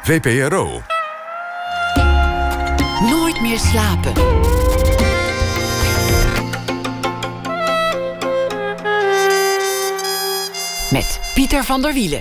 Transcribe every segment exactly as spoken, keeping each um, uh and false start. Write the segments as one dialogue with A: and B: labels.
A: V P R O.
B: Nooit meer slapen. Met Pieter van der Wielen.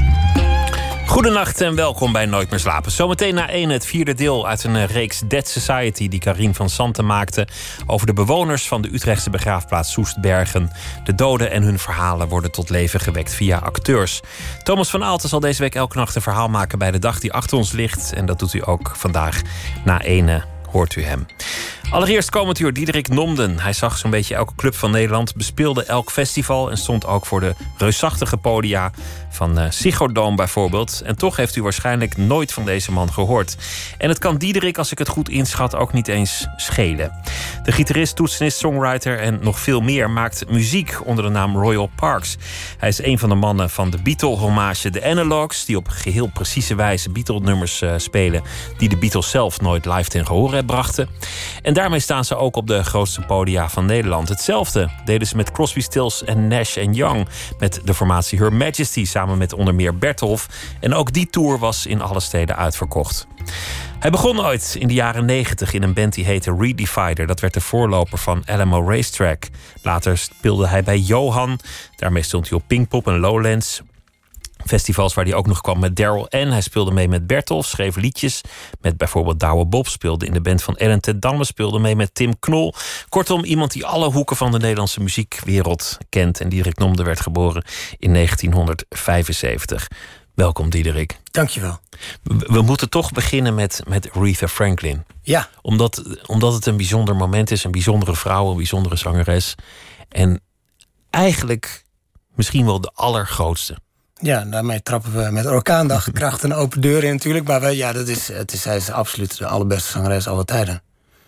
C: Goedenacht en welkom bij Nooit meer slapen. Zometeen na één het vierde deel uit een reeks Dead Society die Karin van Santen maakte over de bewoners van de Utrechtse begraafplaats Soestbergen. De doden en hun verhalen worden tot leven gewekt via acteurs. Thomas van Aalten zal deze week elke nacht een verhaal maken bij de dag die achter ons ligt. En dat doet u ook vandaag na één. Hoort u hem. Allereerst komend uur Diederik Nomden. Hij zag zo'n beetje elke club van Nederland, bespeelde elk festival en stond ook voor de reusachtige podia van uh, Ziggo Dome bijvoorbeeld. En toch heeft u waarschijnlijk nooit van deze man gehoord. En het kan Diederik, als ik het goed inschat, ook niet eens schelen. De gitarist, toetsenist, songwriter en nog veel meer maakt muziek onder de naam Royal Parks. Hij is een van de mannen van de Beatle-hommage The Analogs, die op geheel precieze wijze Beatle-nummers uh, spelen die de Beatles zelf nooit live ten gehore brachten. En daarmee staan ze ook op de grootste podia van Nederland. Hetzelfde deden ze met Crosby, Stills en Nash en Young, met de formatie Her Majesty samen met onder meer Bertolf. En ook die tour was in alle steden uitverkocht. Hij begon ooit in de jaren negentig in een band die heette Redivider. Dat werd de voorloper van L M O Racetrack. Later speelde hij bij Johan. Daarmee stond hij op Pinkpop en Lowlands. Festivals waar hij ook nog kwam met Daryl Ann. Hij speelde mee met Bertolf, schreef liedjes met bijvoorbeeld Douwe Bob. Speelde in de band van Ellen ten Damme, speelde mee met Tim Knol. Kortom, iemand die alle hoeken van de Nederlandse muziekwereld kent. En Diederik Nomden werd geboren in negentienhonderdvijfenzeventig. Welkom, Diederik.
D: Dankjewel.
C: We, we moeten toch beginnen met, met Aretha Franklin.
D: Ja.
C: Omdat, omdat het een bijzonder moment is, een bijzondere vrouw, een bijzondere zangeres. En eigenlijk misschien wel de allergrootste.
D: Ja, daarmee trappen we met orkaandag kracht een open deur in natuurlijk. Maar we, ja, dat is, het is, zij is absoluut de allerbeste zangeres aller tijden.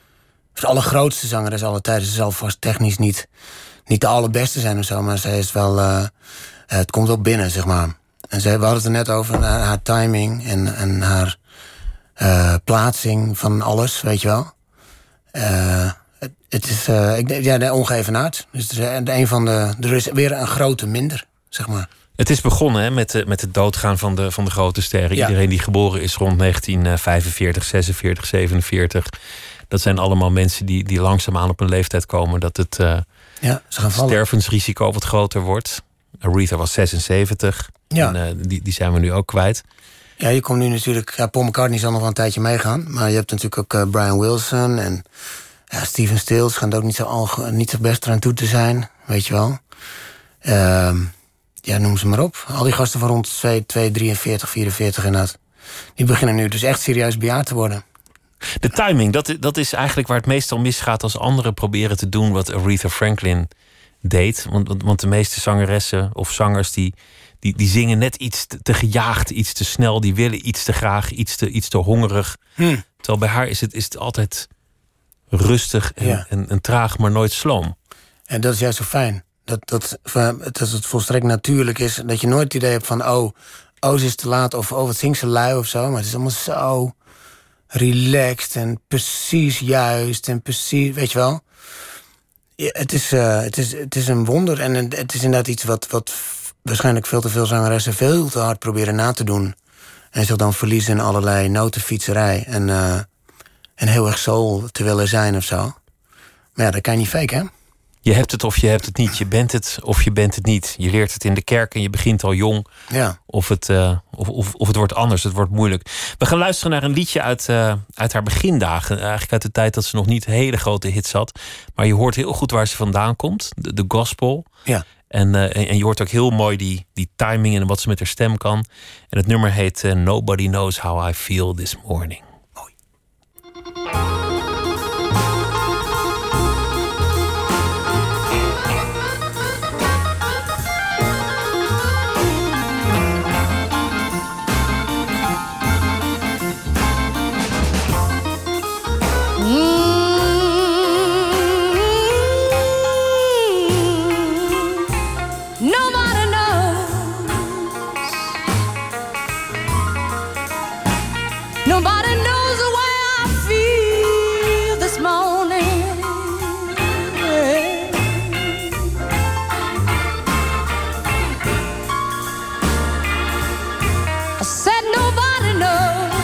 D: De allergrootste zangeres aller tijden. Ze zal vast technisch niet, niet de allerbeste zijn of zo. Maar zij is wel... Uh, het komt wel binnen, zeg maar. En zij, we hadden het er net over, haar, haar timing en, en haar uh, plaatsing van alles, weet je wel. Uh, het, het is, uh, ik, ja, de ongeëvenaard. Dus het is een van de... Er is weer een grote minder, zeg maar.
C: Het is begonnen hè, met, met het doodgaan van de, van de grote sterren. Ja. Iedereen die geboren is rond negentien vijfenveertig, zesenveertig, zevenenveertig. Dat zijn allemaal mensen die, die langzaamaan op een leeftijd komen dat het uh,
D: ja, ze gaan vallen.
C: stervensrisico wat groter wordt. Aretha was zesenzeventig. Ja. En uh, die, die zijn we nu ook kwijt.
D: Ja, je komt nu natuurlijk... Ja, Paul McCartney zal nog wel een tijdje meegaan. Maar je hebt natuurlijk ook uh, Brian Wilson en ja, Steven Stills. Schijnt ook niet zo, alge, niet zo best eraan toe te zijn, weet je wel. Uh, Ja, noem ze maar op. Al die gasten van rond twee, drieënveertig, vierenveertig inderdaad. Die beginnen nu dus echt serieus bejaard te worden.
C: De timing, dat, dat is eigenlijk waar het meestal misgaat als anderen proberen te doen wat Aretha Franklin deed. Want, want, want de meeste zangeressen of zangers die, die, die zingen net iets te, te gejaagd, iets te snel. Die willen iets te graag, iets te, iets te hongerig. Hmm. Terwijl bij haar is het, is het altijd rustig en, ja. en, en traag, maar nooit sloom.
D: En dat is juist zo fijn. Dat, dat, dat het volstrekt natuurlijk is. Dat je nooit het idee hebt van... oh, oh ze is te laat of oh, wat zingt ze lui of zo. Maar het is allemaal zo relaxed en precies juist. En precies, weet je wel. Ja, het, is, uh, het, is, het is een wonder. En het is inderdaad iets wat, wat waarschijnlijk veel te veel zangeressen... veel te hard proberen na te doen. En zich dan verliezen in allerlei notenfietserij. En, uh, en heel erg soul te willen zijn of zo. Maar ja, dat kan je niet faken, hè?
C: Je hebt het of je hebt het niet. Je bent het of je bent het niet. Je leert het in de kerk en je begint al jong.
D: Ja.
C: Of, het, uh, of, of, of het wordt anders, het wordt moeilijk. We gaan luisteren naar een liedje uit, uh, uit haar begindagen. Eigenlijk uit de tijd dat ze nog niet hele grote hits had. Maar je hoort heel goed waar ze vandaan komt. De, de gospel.
D: Ja.
C: En, uh, en, en je hoort ook heel mooi die, die timing en wat ze met haar stem kan. En het nummer heet uh, Nobody Knows How I Feel This Morning. Mooi.
E: Nobody knows the way I feel this morning. I said nobody knows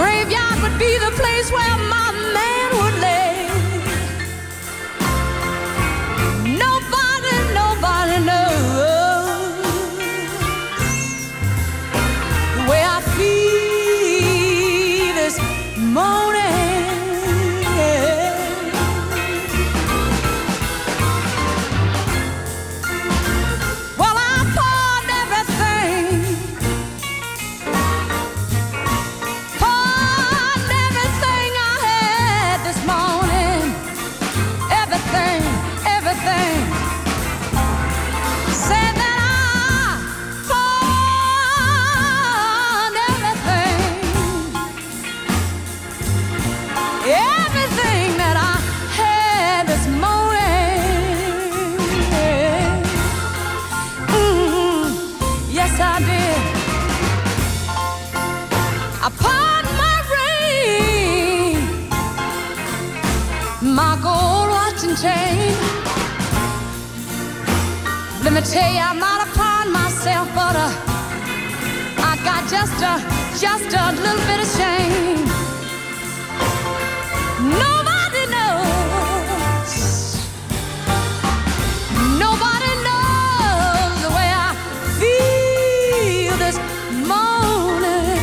E: graveyard would be the place where my man would lay. Nobody, nobody knows the way I feel this morning. Upon my ring, my gold watch and chain. Let me tell you, I'm not upon myself, but uh, I got just a, just a little bit of shame. Nobody knows, nobody knows the way I feel this morning.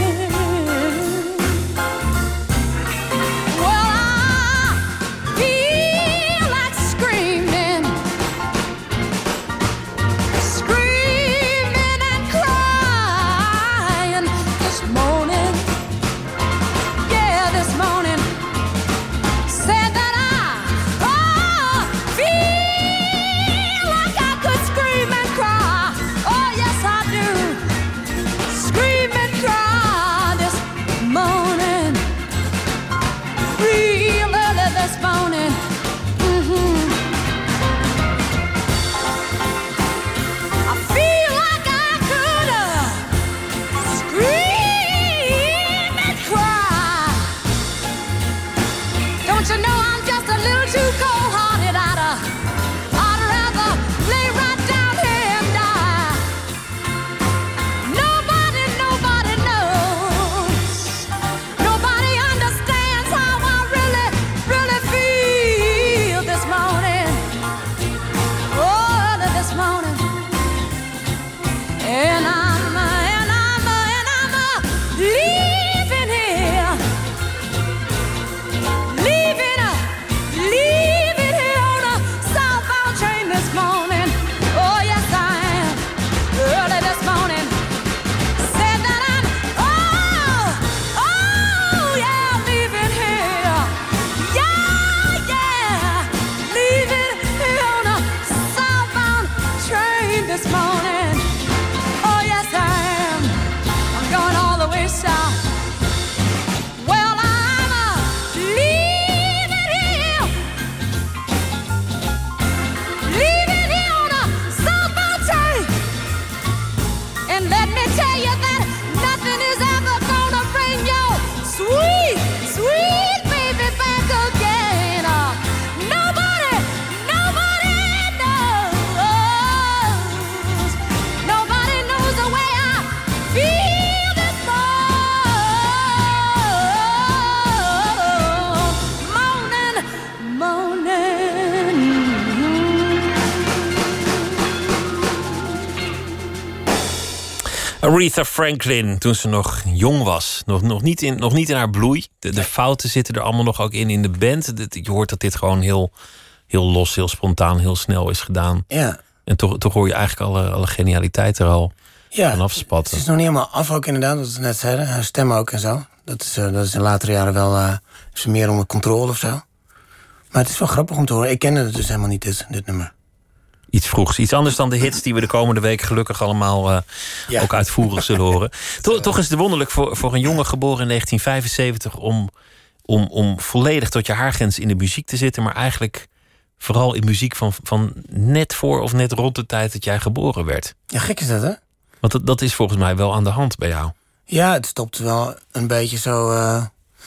C: Aretha Franklin, toen ze nog jong was. Nog, nog, niet, in, nog niet in haar bloei. De, de fouten zitten er allemaal nog ook in in de band. Je hoort dat dit gewoon heel, heel los, heel spontaan, heel snel is gedaan.
D: Ja.
C: En toch, toch hoor je eigenlijk alle, alle genialiteit er al
D: ja,
C: vanaf spatten.
D: Het is nog niet helemaal af ook inderdaad, wat we net zeiden. Haar stem ook en zo. Dat is, uh, dat is in latere jaren wel uh, is meer onder controle of zo. Maar het is wel grappig om te horen. Ik kende het dus helemaal niet, dit, dit nummer.
C: Iets vroegs. Iets anders dan de hits die we de komende week gelukkig allemaal uh, ja. ook uitvoerig zullen horen. To, toch is het wonderlijk voor, voor een jongen geboren in negentien vijfenzeventig... Om, om, om volledig tot je haargrens in de muziek te zitten... maar eigenlijk vooral in muziek van, van net voor of net rond de tijd dat jij geboren werd.
D: Ja, gek is dat, hè?
C: Want dat, dat is volgens mij wel aan de hand bij jou.
D: Ja, het stopt wel een beetje zo... Uh,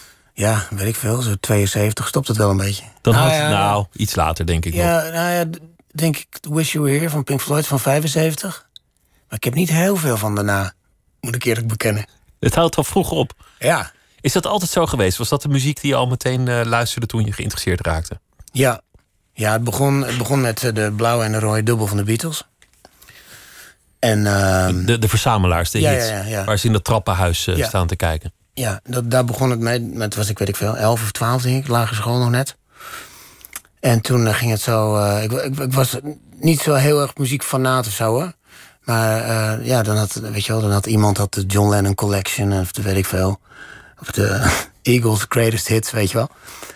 D: ja, weet ik veel, zo tweeënzeventig stopt het wel een beetje.
C: Dan
D: nou,
C: had,
D: ja,
C: nou, iets later denk ik
D: ja,
C: nog.
D: Nou ja, denk ik Wish You Were Here van Pink Floyd van vijfenzeventig. Maar ik heb niet heel veel van daarna, moet ik eerlijk bekennen.
C: Het houdt al vroeg op.
D: Ja.
C: Is dat altijd zo geweest? Was dat de muziek die je al meteen uh, luisterde toen je geïnteresseerd raakte?
D: Ja, ja het, begon, het begon met de blauwe en de rode dubbel van de Beatles. En, uh,
C: de, de verzamelaars, de
D: ja,
C: hits.
D: Ja, ja, ja.
C: Waar ze in dat trappenhuis uh,
D: ja.
C: staan te kijken.
D: Ja, dat, daar begon het mee. Met was ik, weet ik veel, elf of twaalf, denk ik. Lagere school nog net. En toen uh, ging het zo... Uh, ik, ik, ik was niet zo heel erg muziekfanaat of zo, hoor. Maar uh, ja, dan had, weet je wel, dan had iemand had de John Lennon Collection, of de weet ik veel. Of de Eagles Greatest Hits, weet je wel.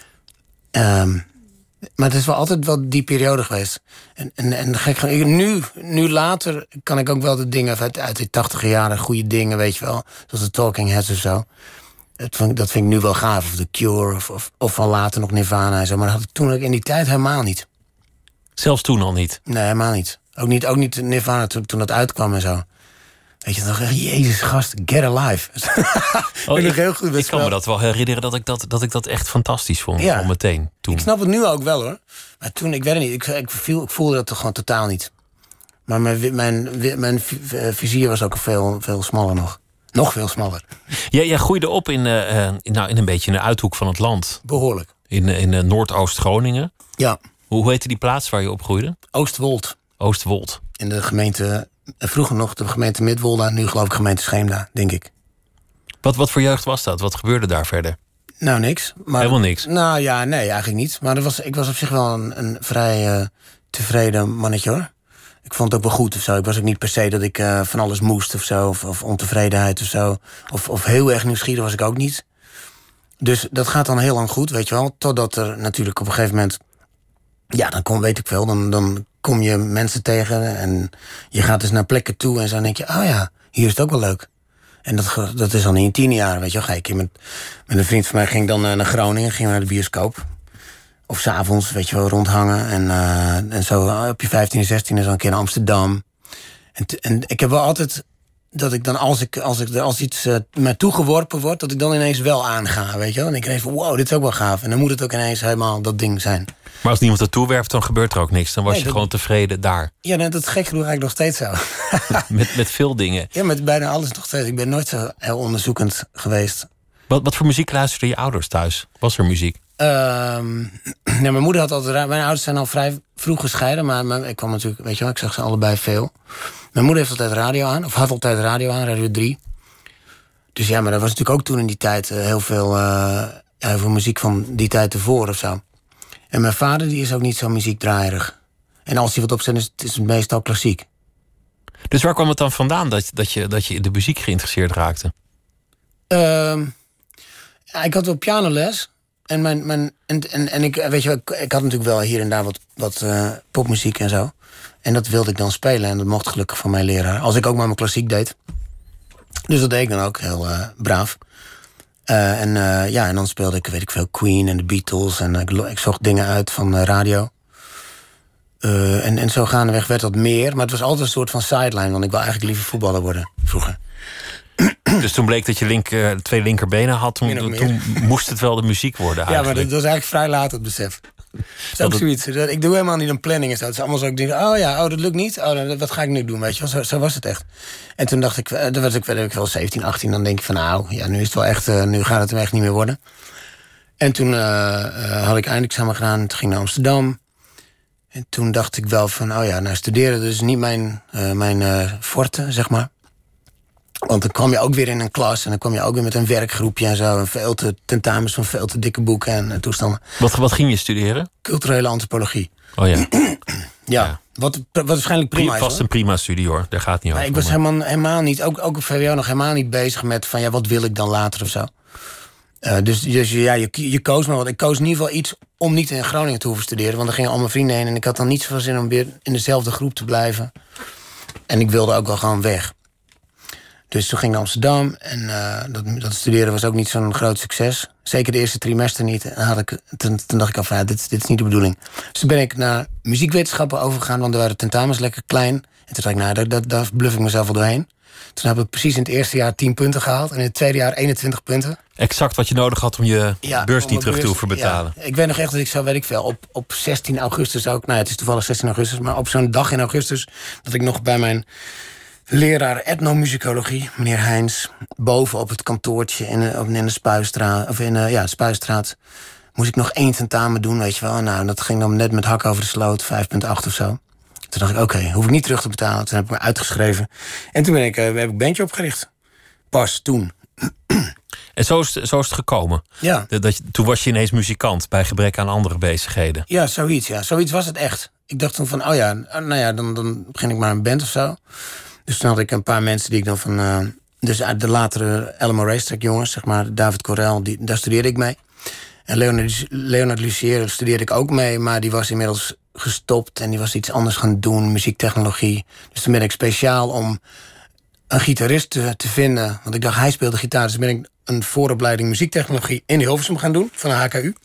D: Um, maar het is wel altijd wel die periode geweest. En, en, en gek, nu, nu later kan ik ook wel de dingen uit, uit die tachtige jaren, goede dingen, weet je wel. Zoals de Talking Heads of zo. Dat vind, dat vind ik nu wel gaaf. Of The Cure, of, of, of van later nog Nirvana en zo. Maar dat had ik toen ook in die tijd helemaal niet.
C: Zelfs toen al niet?
D: Nee, helemaal niet. Ook niet, ook niet Nirvana toen, toen dat uitkwam en zo. Weet je, dan dacht ik, jezus gast, get alive.
C: Oh, ik,
D: heel goed
C: ik kan me dat wel herinneren dat ik dat, dat, ik dat echt fantastisch vond.
D: Ja.
C: Al meteen toen.
D: Ik snap het nu ook wel, hoor. Maar toen, ik weet het niet, ik, ik, viel, ik voelde dat toch gewoon totaal niet. Maar mijn, mijn, mijn vizier was ook veel, veel smaller nog. Nog veel smaller.
C: Jij, jij groeide op in, uh, in, nou, in een beetje een uithoek van het land.
D: Behoorlijk.
C: In, in uh, Noordoost-Groningen.
D: Ja.
C: Hoe, hoe heette die plaats waar je opgroeide?
D: Oostwold.
C: Oostwold.
D: In de gemeente, vroeger nog de gemeente Midwolda, nu geloof ik gemeente Scheemda, denk ik.
C: Wat, wat voor jeugd was dat? Wat gebeurde daar verder?
D: Nou, niks. Maar,
C: Helemaal niks?
D: Nou ja, nee, eigenlijk niet. Maar dat was, ik was op zich wel een, een vrij uh, tevreden mannetje, hoor. Ik vond het ook wel goed of zo. Ik was ook niet per se dat ik uh, van alles moest of zo. Of, of ontevredenheid of zo. Of, of heel erg nieuwsgierig was ik ook niet. Dus dat gaat dan heel lang goed, weet je wel. Totdat er natuurlijk op een gegeven moment... Ja, dan kom, weet ik wel. Dan, dan kom je mensen tegen en je gaat dus naar plekken toe. En zo denk je, oh ja, hier is het ook wel leuk. En dat, dat is dan in je tien jaar, weet je wel. Ga ik met, met een vriend van mij ging dan naar Groningen. Gingen we naar de bioscoop. Of 's avonds, weet je wel, rondhangen. En, uh, en zo op je vijftien, zestien is dan een keer naar Amsterdam. En, t- en ik heb wel altijd dat ik dan, als, ik, als, ik, als iets uh, mij toegeworpen wordt, dat ik dan ineens wel aanga, weet je wel. En ik ineens van, wow, dit is ook wel gaaf. En dan moet het ook ineens helemaal dat ding zijn.
C: Maar als niemand het toewerpt, dan gebeurt er ook niks. Dan was
D: Nee,
C: je
D: dat-
C: gewoon tevreden daar.
D: Ja, nee, dat gek genoeg eigenlijk nog steeds zo.
C: met, met veel dingen.
D: Ja, met bijna alles nog steeds. Ik ben nooit zo heel onderzoekend geweest.
C: Wat, wat voor muziek luisterden je ouders thuis? Was er muziek?
D: Um, nee, mijn moeder had altijd... ra- Mijn ouders zijn al vrij vroeg gescheiden, maar mijn- ik kwam natuurlijk, weet je wel, ik zag ze allebei veel. Mijn moeder heeft altijd radio aan, of had altijd radio aan, Radio drie. Dus ja, maar er was natuurlijk ook toen in die tijd uh, heel veel, uh, heel veel muziek van die tijd ervoor of zo. En mijn vader, die is ook niet zo muziekdraaierig. En als hij wat opzet, is het is het meestal klassiek.
C: Dus waar kwam het dan vandaan dat, dat, je, dat je in de muziek geïnteresseerd raakte?
D: Um, ja, ik had wel pianoles. En, mijn, mijn, en, en, en ik, weet je, ik, ik had natuurlijk wel hier en daar wat, wat uh, popmuziek en zo. En dat wilde ik dan spelen. En dat mocht gelukkig van mijn leraar. Als ik ook maar mijn klassiek deed. Dus dat deed ik dan ook heel uh, braaf. Uh, en, uh, ja, en dan speelde ik, weet ik veel, Queen en de Beatles. En uh, ik, ik zocht dingen uit van uh, radio. Uh, en, en zo gaandeweg werd dat meer. Maar het was altijd een soort van sideline. Want ik wil eigenlijk liever voetballer worden, vroeger.
C: Dus toen bleek dat je link, uh, twee linkerbenen had. Toen,
D: Min of meer.
C: toen moest het wel de muziek worden
D: Ja, maar
C: eigenlijk.
D: dat was eigenlijk vrij laat het besef. Dat is ook
C: dat-
D: zoiets. Dat- Ik doe helemaal niet een planning en zo. Het is allemaal zo. Ik denk, oh ja, oh, dat lukt niet. Oh, dan- wat ga ik nu doen, weet je wel. Zo, zo was het echt. En toen dacht ik, eh, dan was ik, weet ik wel, zeventien, achttien. Dan denk ik van, nou, ja, nu is het wel echt, uh, nu gaat het hem echt niet meer worden. En toen uh, uh, had ik eindexamen gedaan. Toen ging ik naar Amsterdam. En toen dacht ik wel van, oh ja, nou, studeren dat is niet mijn, uh, mijn uh, forte, zeg maar. Want dan kwam je ook weer in een klas en dan kwam je ook weer met een werkgroepje en zo. En veel te tentamens van veel te dikke boeken en uh, toestanden.
C: Wat, wat ging je studeren?
D: Culturele antropologie.
C: Oh ja,
D: Ja,
C: Ja.
D: Wat, wat waarschijnlijk prima
C: Pri-
D: is.
C: vast
D: hoor.
C: een prima studie hoor. Daar gaat het niet
D: Maar
C: over.
D: ik was
C: maar-
D: helemaal, helemaal niet, ook, ook op V W O nog helemaal niet bezig met van ja, wat wil ik dan later of zo. Uh, dus dus ja, je, je koos maar wat. Ik koos in ieder geval iets om niet in Groningen te hoeven studeren. Want er gingen al mijn vrienden heen en ik had dan niet zoveel zin om weer in dezelfde groep te blijven. En ik wilde ook wel gewoon weg. Dus toen ging ik naar Amsterdam en uh, dat, dat studeren was ook niet zo'n groot succes. Zeker de eerste trimester niet. En had ik, toen, toen dacht ik al van ja, dit, dit is niet de bedoeling. Dus toen ben ik naar muziekwetenschappen overgegaan, want er waren tentamens lekker klein. En toen dacht ik, nou, daar, daar, daar bluff ik mezelf wel doorheen. Toen heb ik precies in het eerste jaar tien punten gehaald en in het tweede jaar eenentwintig punten.
C: Exact wat je nodig had om je
D: Ja,
C: beurs
D: om
C: niet
D: mijn
C: terug te
D: beurs-
C: hoeven betalen.
D: Ja, ik weet nog echt dat ik zo, weet ik veel, op, op zestien augustus ook... Nou ja, het is toevallig zestien augustus, maar op zo'n dag in augustus... dat ik nog bij mijn leraar etnomusicologie, meneer Heijns, boven op het kantoortje in de, in de Spuistraat, of in de, ja, Spuistraat, moest ik nog één tentamen doen, weet je wel. Nou, dat ging dan net met hakken over de sloot, vijf komma acht of zo. Toen dacht ik, oké, okay, hoef ik niet terug te betalen. Toen heb ik me uitgeschreven. En toen ben ik, uh, heb ik een bandje opgericht. Pas toen.
C: En zo is, het, zo is het gekomen?
D: Ja.
C: Dat, dat, toen was je ineens muzikant, bij gebrek aan andere bezigheden?
D: Ja, zoiets, ja. Zoiets was het echt. Ik dacht toen van, oh ja, nou ja, dan, dan begin ik maar een band of zo. Dus toen had ik een paar mensen die ik dan van... Uh, dus uit de latere Alamo Racetrack jongens, zeg maar, David Corel, die, daar studeerde ik mee. En Leonard, Leonard Lucier studeerde ik ook mee, maar die was inmiddels gestopt en die was iets anders gaan doen, muziektechnologie. Dus toen ben ik speciaal om een gitarist te, te vinden, want ik dacht, hij speelde gitaar, dus toen ben ik een vooropleiding muziektechnologie in Hilversum gaan doen, van de H K U.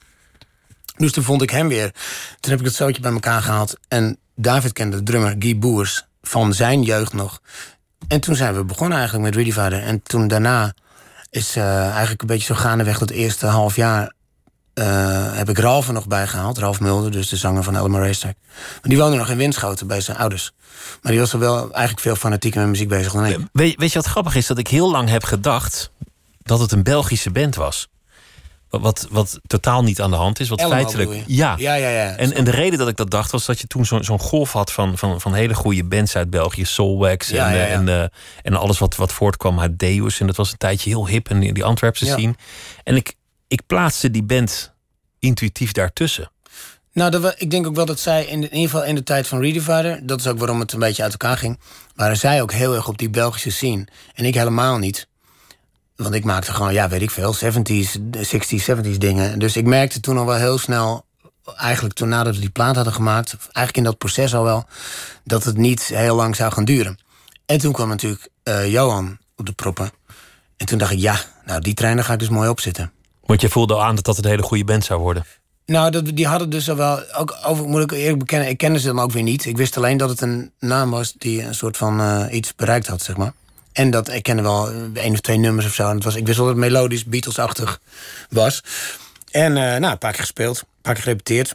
D: Dus toen vond ik hem weer. Toen heb ik het zootje bij elkaar gehaald. En David kende de drummer Guy Boers van zijn jeugd nog. En toen zijn we begonnen eigenlijk met Reedy Vader. En toen daarna is uh, eigenlijk een beetje zo gaandeweg dat eerste half jaar... Uh, heb ik Ralf er nog bij gehaald. Ralf Mulder, dus de zanger van Alamo Racetrack. Maar die woonde nog in Winschoten bij zijn ouders. Maar die was er wel eigenlijk veel fanatieker met muziek bezig dan ik.
C: Weet, weet je wat grappig is? Dat ik heel lang heb gedacht dat het een Belgische band was. Wat, wat, wat totaal niet aan de hand is. Wat
D: Elmo,
C: feitelijk. Ja.
D: Ja, ja, ja.
C: En, en de reden dat ik dat dacht was dat je toen zo'n zo'n golf had van, van, van hele goede bands uit België. Soulwax
D: Ja,
C: en,
D: ja, ja.
C: en, uh, en alles wat, wat voortkwam uit Deus. En dat was een tijdje heel hip en die, die Antwerpse
D: Ja.
C: scene. En ik, ik plaatste die band intuïtief daartussen.
D: Nou, dat, wa- ik denk ook wel dat zij, in, de, in ieder geval in de tijd van Reedy Vader, dat is ook waarom het een beetje uit elkaar ging, waren zij ook heel erg op die Belgische scene. En ik helemaal niet. Want ik maakte gewoon, ja, weet ik veel, zeventies, zestig, zeventies dingen. Dus ik merkte toen al wel heel snel, eigenlijk toen nadat we die plaat hadden gemaakt, eigenlijk in dat proces al wel, dat het niet heel lang zou gaan duren. En toen kwam natuurlijk uh, Johan op de proppen. En toen dacht ik, ja, nou, die trein daar ga ik dus mooi op zitten.
C: Want je voelde al aan dat dat een hele goede band zou worden.
D: Nou, dat, die hadden dus al wel, ook over, moet ik eerlijk bekennen, ik kende ze dan ook weer niet. Ik wist alleen dat het een naam was die een soort van uh, iets bereikt had, zeg maar. En dat, ik kende wel één of twee nummers of zo. En het was, ik wist wel dat het melodisch, Beatles-achtig was. En uh, nou, een paar keer gespeeld, een paar keer gerepeteerd.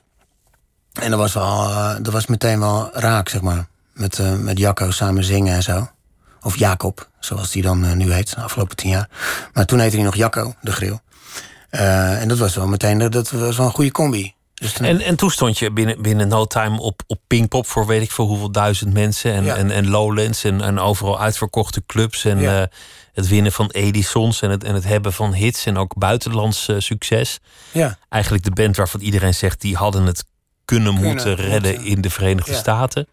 D: En dat was, wel, uh, dat was meteen wel raak, zeg maar. Met, uh, met Jacco samen zingen en zo. Of Jacob, zoals die dan uh, nu heet, de afgelopen tien jaar. Maar toen heette hij nog Jacco, de Grill. Uh, en dat was wel meteen, dat was wel een goede combi. Dus toen...
C: En, en toen stond je binnen, binnen no time op, op Pinkpop voor weet ik veel hoeveel duizend mensen. En,
D: Ja.
C: en, en Lowlands en, en overal uitverkochte clubs. En
D: Ja.
C: uh, het winnen van Edisons en het, en het hebben van hits en ook buitenlands uh, succes.
D: Ja.
C: Eigenlijk de band waarvan iedereen zegt, die hadden het kunnen,
D: Kunnen,
C: moeten redden
D: moeten.
C: in de Verenigde
D: Ja.
C: Staten.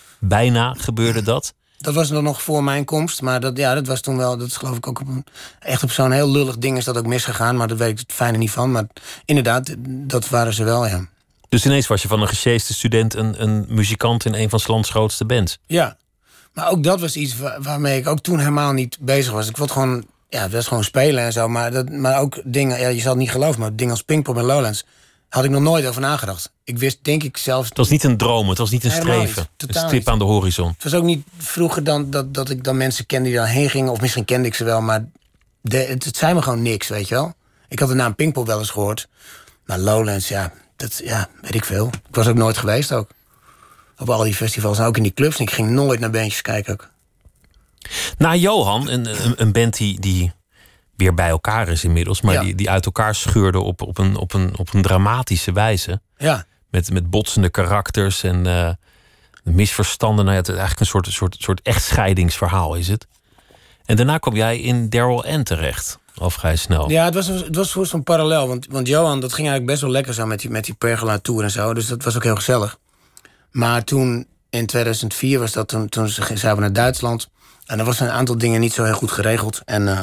C: Bijna gebeurde dat.
D: Dat was dan nog voor mijn komst. Maar dat, ja, dat was toen wel, dat is geloof ik ook op een, echt op zo'n heel lullig ding is dat ook misgegaan. Maar daar weet ik het fijne niet van. Maar inderdaad, dat waren ze wel, ja.
C: Dus ineens was je van een gesjeeste student een, een muzikant in een van 's lands grootste bands.
D: Ja, maar ook dat was iets waar- waarmee ik ook toen helemaal niet bezig was. Ik wilde gewoon, ja, het was gewoon spelen en zo. Maar, dat, maar ook dingen, ja, je zal het niet geloven, maar dingen als Pinkpop en Lowlands had ik nog nooit over nagedacht. Ik wist, denk ik zelfs...
C: Het was niet een droom, het was niet een
D: Helemaal
C: streven.
D: niet,
C: Een
D: totaal
C: stip
D: niet.
C: aan de horizon.
D: Het was ook niet vroeger dan dat, dat ik dan mensen kende die dan heen gingen. Of misschien kende ik ze wel, maar de, het, het zei me gewoon niks, weet je wel. Ik had de naam Pinkpop wel eens gehoord. Maar Lowlands, ja, dat, ja, weet ik veel. Ik was ook nooit geweest ook. Op al die festivals en ook in die clubs. En ik ging nooit naar bandjes kijken ook.
C: Na Johan, een, een, een band die, die weer bij elkaar is inmiddels, maar
D: Ja.
C: die, die uit elkaar scheurde op, op, een, op, een, op een dramatische wijze.
D: Ja,
C: Met, met botsende karakters en uh, misverstanden. Nou ja, het is eigenlijk een soort, soort, soort echtscheidingsverhaal is het. En daarna kwam jij in Daryl Ann terecht, al vrij snel.
D: ja het was, het was voor zo'n parallel. Want, want Johan, dat ging eigenlijk best wel lekker zo met die, met die Pergola Tour en zo. Dus dat was ook heel gezellig. Maar toen, in tweeduizend vier was dat, toen, toen zijn we naar Duitsland. En er was een aantal dingen niet zo heel goed geregeld. En uh,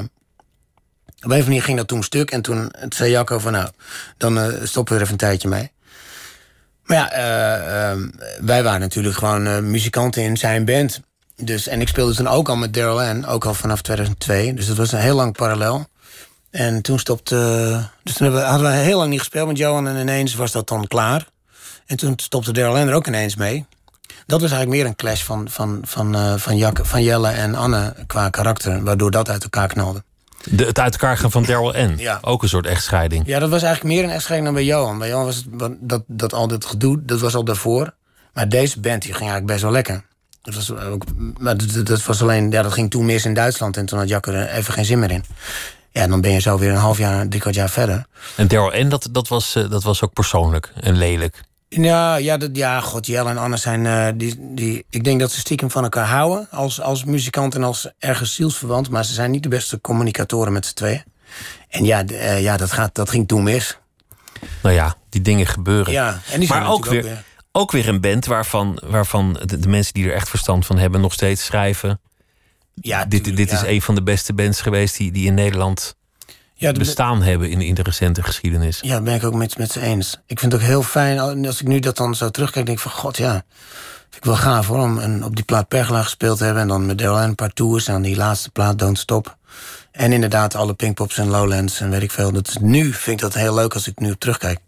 D: op een of andere manier ging dat toen stuk. En toen zei Jacco van, nou, dan uh, stoppen we er even een tijdje mee. Maar ja, uh, uh, wij waren natuurlijk gewoon uh, muzikanten in zijn band. Dus, en ik speelde toen ook al met Daryl Ann, ook al vanaf tweeduizend twee. Dus dat was een heel lang parallel. En toen stopte... Uh, dus toen hebben we, hadden we heel lang niet gespeeld met Johan. En ineens was dat dan klaar. En toen stopte Daryl Ann er ook ineens mee. Dat was eigenlijk meer een clash van, van, van, uh, van, Jack, van Jelle en Anne qua karakter. Waardoor dat uit elkaar knalde.
C: De, het uit elkaar gaan van Daryl Ann.
D: Ja.
C: Ook een soort echtscheiding.
D: Ja, dat was eigenlijk meer een echtscheiding dan bij Johan. Bij Johan was het, dat, dat al dit gedoe, dat was al daarvoor. Maar deze band die ging eigenlijk best wel lekker. Dat was ook, maar dat, dat was alleen, ja, dat ging toen mis in Duitsland en toen had Jacco er even geen zin meer in. Ja, dan ben je zo weer een half jaar, drie kwart jaar verder.
C: En Daryl Ann, dat, dat, was, dat was ook persoonlijk en lelijk.
D: Ja, ja, dat, ja god, Jelle en Anne zijn... Uh, die, die, ik denk dat ze stiekem van elkaar houden als, als muzikant en als ergens zielsverwant, maar ze zijn niet de beste communicatoren met z'n tweeën. En ja, uh, ja dat, gaat, dat ging toen mis.
C: Nou ja, die dingen gebeuren.
D: Ja, en die zijn
C: maar ook weer, ook weer... ook weer een band waarvan, waarvan de, de mensen die er echt verstand van hebben nog steeds schrijven. Ja, dit dit ja. is een van de beste bands geweest die, die in Nederland ja, de, bestaan hebben in, in de recente geschiedenis.
D: Ja, ben ik ook met, met ze eens. Ik vind het ook heel fijn, als ik nu dat dan zo terugkijk, denk ik van god ja, vind ik wel gaaf hoor, om en op die plaat Pergola gespeeld te hebben en dan met Daryl Ann een paar tours en dan die laatste plaat Don't Stop. En inderdaad alle Pinkpops en Lowlands en weet ik veel. Dat is, nu vind ik dat heel leuk als ik nu op terugkijk.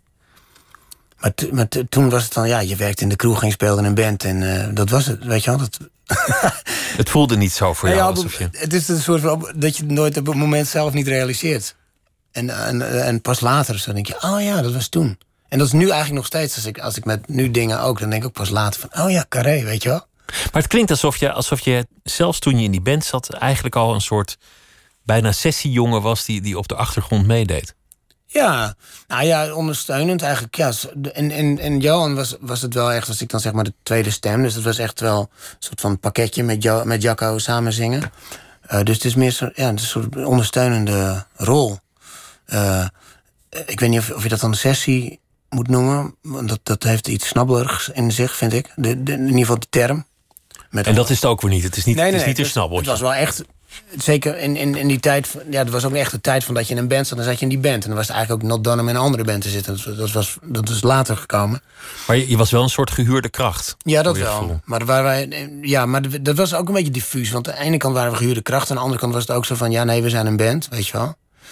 D: Maar, t, maar t, toen was het dan, ja, je werkte in de kroeg, ging spelen in een band en uh, dat was het, weet je wel. Dat...
C: Het voelde niet zo voor jou.
D: Ja,
C: alsof je...
D: Het is een soort van dat je het nooit op het moment zelf niet realiseert. En, en, en pas later zo denk je, oh ja, dat was toen. En dat is nu eigenlijk nog steeds, als ik, als ik met nu dingen ook, dan denk ik ook pas later van, oh ja, Carré, weet je wel.
C: Maar het klinkt alsof je, alsof je zelfs toen je in die band zat, eigenlijk al een soort bijna sessiejongen was die, die op de achtergrond meedeed.
D: Ja, nou ja, ondersteunend eigenlijk. Ja. En, en, en Johan was, was het wel echt, als ik dan zeg maar de tweede stem. Dus het was echt wel een soort van pakketje met, jo, met Jacco samen zingen. Uh, dus het is meer zo, ja, een soort ondersteunende rol. Uh, ik weet niet of, of je dat dan een sessie moet noemen. Want dat, dat heeft iets snabbeligs in zich, vind ik. De, de, in ieder geval de term. Met
C: en dat is het ook weer niet. Het is niet,
D: nee, nee,
C: het is niet
D: nee,
C: een snabbeltje.
D: Het was wel echt... Zeker in, in, in die tijd, ja, er was ook echt de tijd van dat je in een band zat, dan zat je in die band. En dan was het eigenlijk ook not done om in een andere band te zitten. Dat, dat, was, dat is later gekomen.
C: Maar je, je was wel een soort gehuurde kracht.
D: Ja, dat wel. Maar, waar wij, ja, maar dat was ook een beetje diffuus. Want aan de ene kant waren we gehuurde kracht, aan de andere kant was het ook zo van, ja, nee, we zijn een band, weet je wel.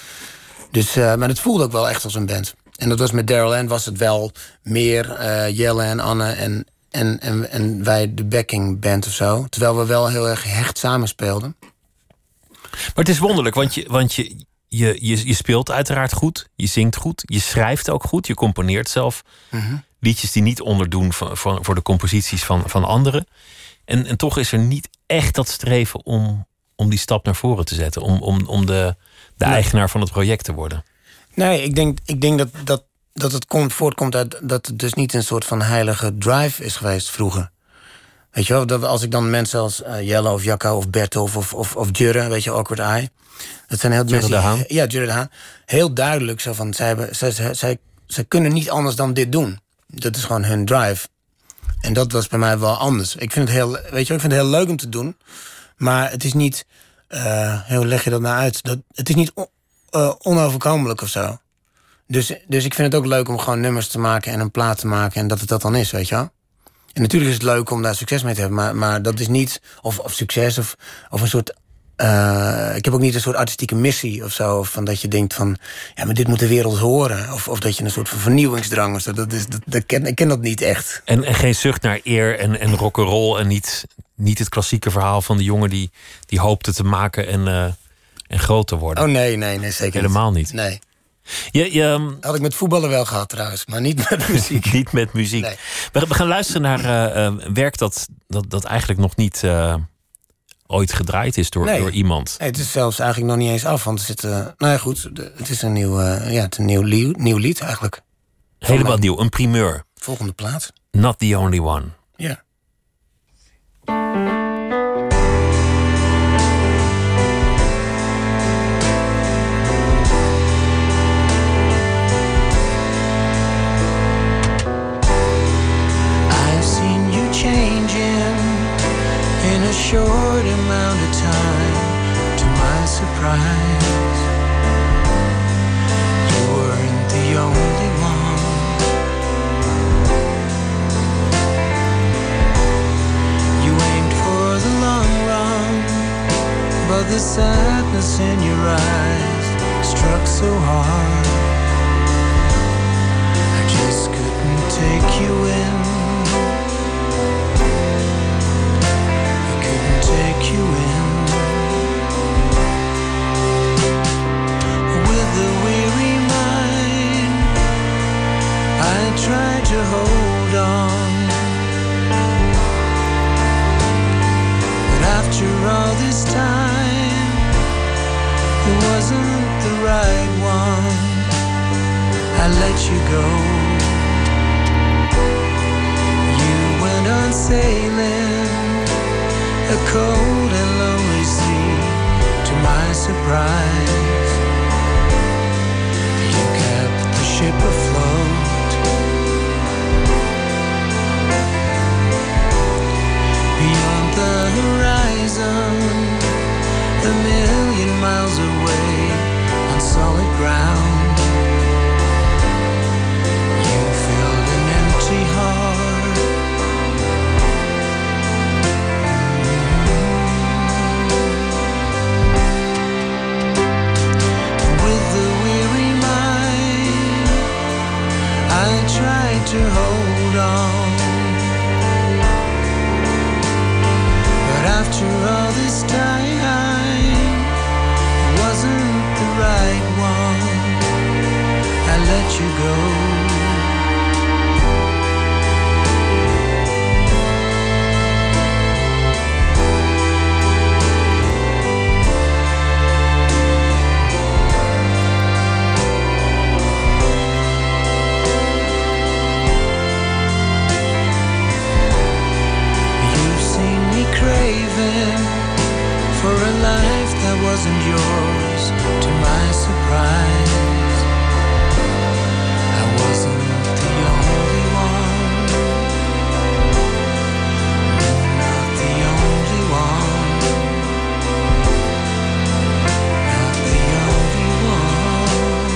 D: Dus, uh, maar het voelde ook wel echt als een band. En dat was met Daryl Ann was het wel meer uh, Jelle en Anne en, en, en, en wij de backing band of zo. Terwijl we wel heel erg hecht samenspeelden.
C: Maar het is wonderlijk, want je, want je, je, je, je speelt uiteraard goed. Je zingt goed. Je schrijft ook goed. Je componeert zelf mm-hmm. liedjes die niet onderdoen voor, voor, voor de composities van, van anderen. En, en toch is er niet echt dat streven om, om die stap naar voren te zetten. Om, om, om de, de nee. eigenaar van het project te worden. Nee,
D: ik denk, ik denk dat, dat, dat het komt, voortkomt uit dat het dus niet een soort van heilige drive is geweest vroeger. Weet je wel, dat als ik dan mensen als uh, Jelle of Jacco of Bertolf of, of, of Jurre, weet je, Awkward Eye. Dat zijn heel
C: Jurre de Haan.
D: Ja, Jurre de Haan. Heel duidelijk zo van, zij, hebben, zij, zij, zij, zij kunnen niet anders dan dit doen. Dat is gewoon hun drive. En dat was bij mij wel anders. Ik vind het heel, weet je, ik vind het heel leuk om te doen. Maar het is niet, uh, hoe leg je dat nou uit? Dat, het is niet on, uh, onoverkomelijk of zo. Dus, dus ik vind het ook leuk om gewoon nummers te maken en een plaat te maken. En dat het dat dan is, weet je wel. En natuurlijk is het leuk om daar succes mee te hebben, maar, maar dat is niet, of, of succes, of, of een soort, uh, ik heb ook niet een soort artistieke missie of zo, of van dat je denkt van, ja, maar dit moet de wereld horen, of, of dat je een soort van vernieuwingsdrang of zo, dat is, dat, dat ken, ik ken dat niet echt.
C: En, en geen zucht naar eer en, en rock'n'roll en niet, niet het klassieke verhaal van de jongen die, die hoopte te maken en, uh, en groot te worden.
D: Oh nee, nee, nee, zeker
C: helemaal niet.
D: Nee.
C: Je, je,
D: had ik met voetballen wel gehad trouwens, maar niet met muziek.
C: niet met muziek. Nee. We, we gaan luisteren naar uh, uh, werk dat, dat, dat eigenlijk nog niet uh, ooit gedraaid is door,
D: nee.
C: door iemand.
D: Nee, het is zelfs eigenlijk nog niet eens af, want er zit, uh, nou ja goed, de, het is een nieuw, uh, ja, het is een nieuw, nieuw, nieuw lied eigenlijk.
C: Helemaal mij. Nieuw, een primeur.
D: Volgende plaat.
C: Not the only one.
D: Ja.
A: Short amount of time, to my surprise, you weren't the only one. You aimed for the long run, but the sadness in your eyes struck so hard, I just couldn't take you in. Take you in with a weary mind. I tried to hold on, after all this time, it wasn't the right one. I let you go. You went on sailing a cold and lonely sea. To my surprise, you kept the ship afloat. Beyond the horizon, a million miles away, on solid ground, you filled an empty heart. With the weary mind, I tried to hold on. After all this time, it wasn't the right one. I let you go. Craving for a life that wasn't yours. To my surprise, I wasn't the only one. Not the only one. Not the only one.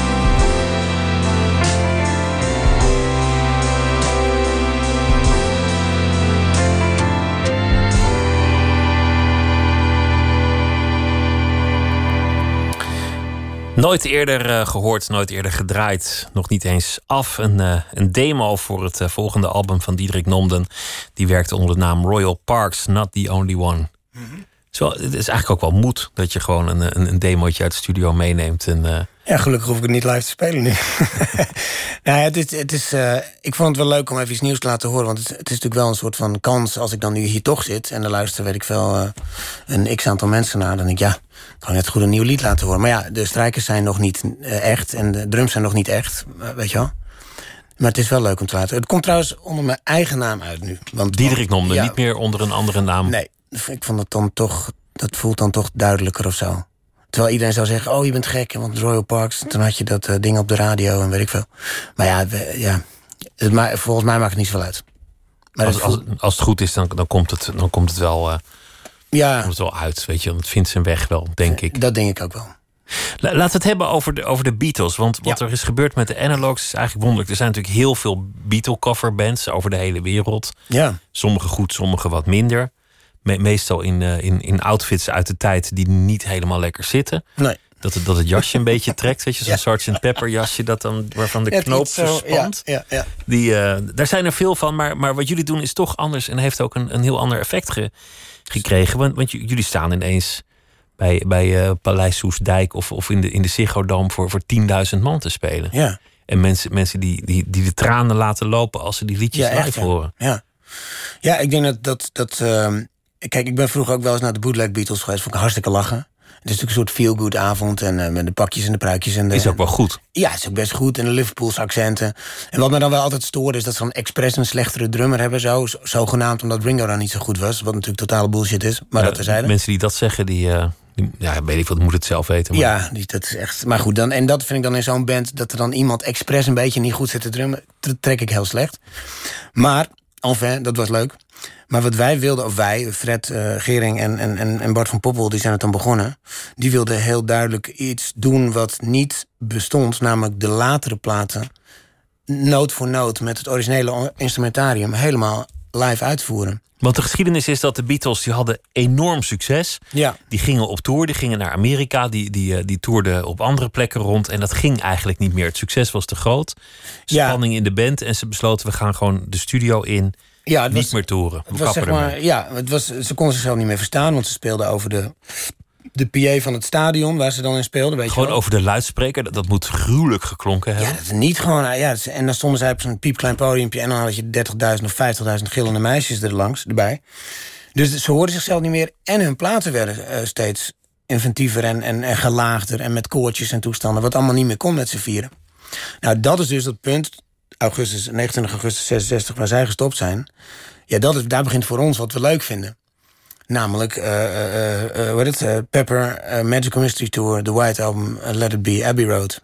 C: Nooit eerder uh, gehoord, nooit eerder gedraaid. Nog niet eens af. Een, uh, een demo voor het uh, volgende album van Diederik Nomden. Die werkte onder de naam Royal Parks, Not the Only One. Mm-hmm. Zo, het is eigenlijk ook wel moed dat je gewoon een, een, een demootje uit de studio meeneemt. En, uh...
D: Ja, gelukkig hoef ik het niet live te spelen nu. nou ja, het is, het is, uh, ik vond het wel leuk om even iets nieuws te laten horen. Want het, het is natuurlijk wel een soort van kans als ik dan nu hier toch zit. En dan luister, weet ik veel, uh, een x-aantal mensen naar. Dan denk ik, ja, ik kan net goed een nieuw lied laten horen. Maar ja, de strijkers zijn nog niet uh, echt. En de drums zijn nog niet echt, uh, weet je wel. Maar het is wel leuk om te laten. Het komt trouwens onder mijn eigen naam uit nu. Want
C: Diederik Nomden,
D: ja,
C: niet meer onder een andere naam.
D: Nee, ik vond het dan toch, dat voelt dan toch duidelijker of zo. Terwijl iedereen zou zeggen, oh, je bent gek, want Royal Parks, toen had je dat uh, ding op de radio en weet ik veel. Maar ja, we, ja het ma- volgens mij maakt het niet zoveel uit. Maar
C: als, als, als het goed is, dan, dan, komt, het, dan komt het wel, uh,
D: ja,
C: komt het wel uit, weet je. Het vindt zijn weg wel, denk ik.
D: Dat denk ik ook wel.
C: Laten we het hebben over de, over de Beatles. Want wat ja. er is gebeurd met de Analogs is eigenlijk wonderlijk. Er zijn natuurlijk heel veel Beatle-coverbands over de hele wereld.
D: Ja.
C: Sommige goed, sommige wat minder. Me- meestal in, uh, in, in outfits uit de tijd die niet helemaal lekker zitten.
D: Nee.
C: Dat het, dat het jasje een beetje trekt. Weet je, zo'n
D: ja.
C: sergeant Pepper jasje dat dan, waarvan de
D: ja,
C: knoop
D: zo,
C: verspant.
D: Ja, ja, ja.
C: Die, uh, daar zijn er veel van, maar, maar wat jullie doen is toch anders. En heeft ook een, een heel ander effect ge, gekregen. Want, want jullie staan ineens bij, bij uh, Paleis Soestdijk of, of in de, in de Ziggo Dome voor, voor tienduizend man te spelen.
D: Ja.
C: En mensen, mensen die, die, die de tranen laten lopen als ze die liedjes
D: ja,
C: live
D: ja.
C: horen.
D: Ja. ja, ik denk dat... dat, dat uh, kijk, ik ben vroeger ook wel eens naar de Bootleg Beatles geweest. Vond ik hartstikke lachen. Het is natuurlijk een soort feel-good avond. En uh, met de pakjes en de pruikjes. En de,
C: is ook wel goed.
D: Ja, het is ook best goed. En de Liverpoolse accenten. En wat me dan wel altijd stoorde is dat ze dan expres een slechtere drummer hebben. Zo, zogenaamd omdat Ringo dan niet zo goed was. Wat natuurlijk totale bullshit is. Maar
C: ja,
D: dat terzijde.
C: Mensen die dat zeggen, die... Uh... Ja, weet ik wat, moet het zelf weten. Maar...
D: Ja, dat is echt. Maar goed, dan, en dat vind ik dan in zo'n band, dat er dan iemand expres een beetje niet goed zit te drummen, trek ik heel slecht. Maar, enfin, dat was leuk. Maar wat wij wilden, of wij, Fred uh, Gering en, en, en Bart van Poppel, die zijn het dan begonnen. Die wilden heel duidelijk iets doen wat niet bestond, namelijk de latere platen, noot voor noot, met het originele instrumentarium, helemaal live uitvoeren.
C: Want de geschiedenis is dat de Beatles die hadden enorm succes.
D: Ja.
C: Die gingen op tour, die gingen naar Amerika, die, die, die toerden op andere plekken rond. En dat ging eigenlijk niet meer. Het succes was te groot. Spanning ja. in de band. En ze besloten, we gaan gewoon de studio in. Ja, het niet was, meer toeren.
D: Het was, zeg maar, ja, het was, ze konden zichzelf niet meer verstaan, want ze speelden over de, de P A van het stadion waar ze dan in speelden. Weet
C: gewoon
D: je wel.
C: Over de luidspreker, dat, dat moet gruwelijk geklonken hebben.
D: Ja, dat is niet gewoon. Ja, en dan stonden zij op zo'n piepklein podiumpje en dan had je dertigduizend of vijftigduizend gillende meisjes er langs, erbij. Dus ze hoorden zichzelf niet meer. En hun platen werden uh, steeds inventiever en, en, en gelaagder. En met koortjes en toestanden. Wat allemaal niet meer kon met z'n vieren. Nou, dat is dus dat punt. Augustus, negenentwintig augustus zesenzestig, waar zij gestopt zijn. Ja, dat is, daar begint voor ons wat we leuk vinden. Namelijk, uh, uh, uh, wat is het? Uh, Pepper, uh, Magical Mystery Tour, The White Album, uh, Let It Be, Abbey Road.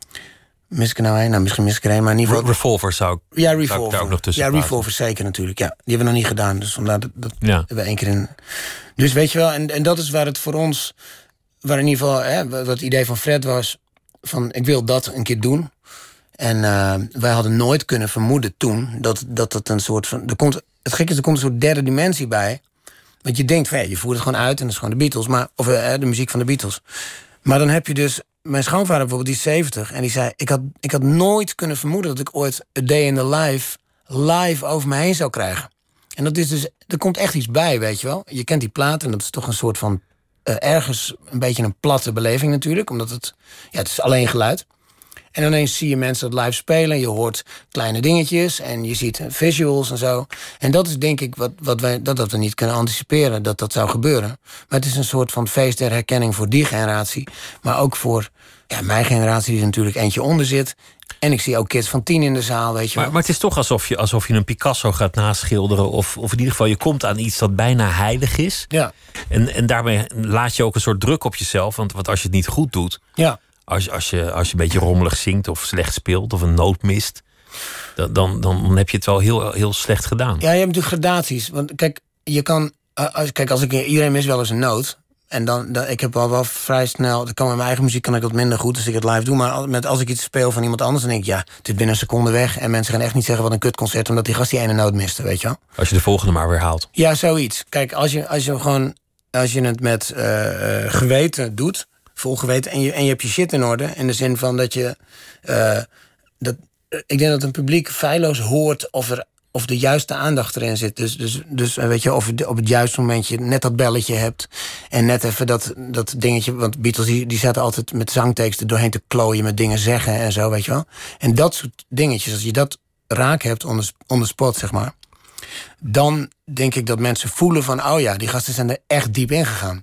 D: Mis ik er nou een? Nou, misschien mis ik er een, maar in ieder geval...
C: Revolver zou ik,
D: ja,
C: zou
D: Revolver.
C: ik daar ook nog tussen
D: Ja,
C: plaatsen.
D: Revolver zeker natuurlijk. Ja, die hebben we nog niet gedaan, dus vandaar dat, dat
C: Ja.
D: hebben we één keer in... Dus weet je wel, en, en dat is waar het voor ons... Waar in ieder geval, hè, wat het idee van Fred was... van ik wil dat een keer doen. En uh, wij hadden nooit kunnen vermoeden toen... dat dat, dat een soort van... Er komt, het gekke is, er komt een soort derde dimensie bij... Want je denkt, van, ja, je voert het gewoon uit en dat is gewoon de Beatles. Maar, of uh, de muziek van de Beatles. Maar dan heb je dus... Mijn schoonvader bijvoorbeeld, die is zeventig. En die zei, ik had, ik had nooit kunnen vermoeden... dat ik ooit A Day in the Life live over me heen zou krijgen. En dat is dus... Er komt echt iets bij, weet je wel. Je kent die plaat en dat is toch een soort van... Uh, ergens een beetje een platte beleving natuurlijk. Omdat het... Ja, het is alleen geluid. En ineens zie je mensen dat live spelen. Je hoort kleine dingetjes en je ziet visuals en zo. En dat is denk ik wat, wat wij, dat, dat we niet kunnen anticiperen dat dat zou gebeuren. Maar het is een soort van feest der herkenning voor die generatie. Maar ook voor ja, mijn generatie die er natuurlijk eentje onder zit. En ik zie ook kids van tien in de zaal, weet je wel.
C: Maar, maar het is toch alsof je, alsof je een Picasso gaat naschilderen. Of, of in ieder geval je komt aan iets dat bijna heilig is.
D: Ja.
C: En, en daarmee laat je ook een soort druk op jezelf. Want, want als je het niet goed doet...
D: Ja.
C: Als, als, je, als je een beetje rommelig zingt of slecht speelt of een noot mist... dan, dan, dan heb je het wel heel, heel slecht gedaan.
D: Ja, je hebt natuurlijk gradaties. Want kijk, je kan... Uh, als, kijk, als ik, iedereen mist wel eens een noot. En dan, dan ik heb al wel vrij snel... Dat kan met mijn eigen muziek kan ik wat minder goed als ik het live doe. Maar met, als ik iets speel van iemand anders, dan denk ik... ja, het is binnen een seconde weg. En mensen gaan echt niet zeggen wat een kutconcert... omdat die gast die ene noot miste, weet je wel.
C: Als je de volgende maar weer haalt.
D: Ja, zoiets. Kijk, als je, als je gewoon... Als je het met uh, uh, geweten doet... vol geweten, en je, en je hebt je shit in orde... in de zin van dat je... Uh, dat, ik denk dat een publiek feilloos hoort... of, er, of de juiste aandacht erin zit. Dus, dus, dus weet je, of je op het juiste momentje net dat belletje hebt... en net even dat, dat dingetje... want Beatles die, die zaten altijd met zangteksten doorheen te klooien... met dingen zeggen en zo, weet je wel. En dat soort dingetjes, als je dat raak hebt on the, on the spot, zeg maar... dan denk ik dat mensen voelen van... oh ja, die gasten zijn er echt diep in gegaan.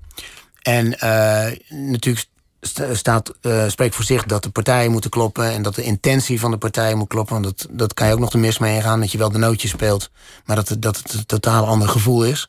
D: En uh, natuurlijk st- staat, uh, spreekt voor zich dat de partijen moeten kloppen... en dat de intentie van de partijen moet kloppen. Want dat, dat kan je ook nog de mis mee ingaan, dat je wel de nootjes speelt... maar dat het, dat het een totaal ander gevoel is.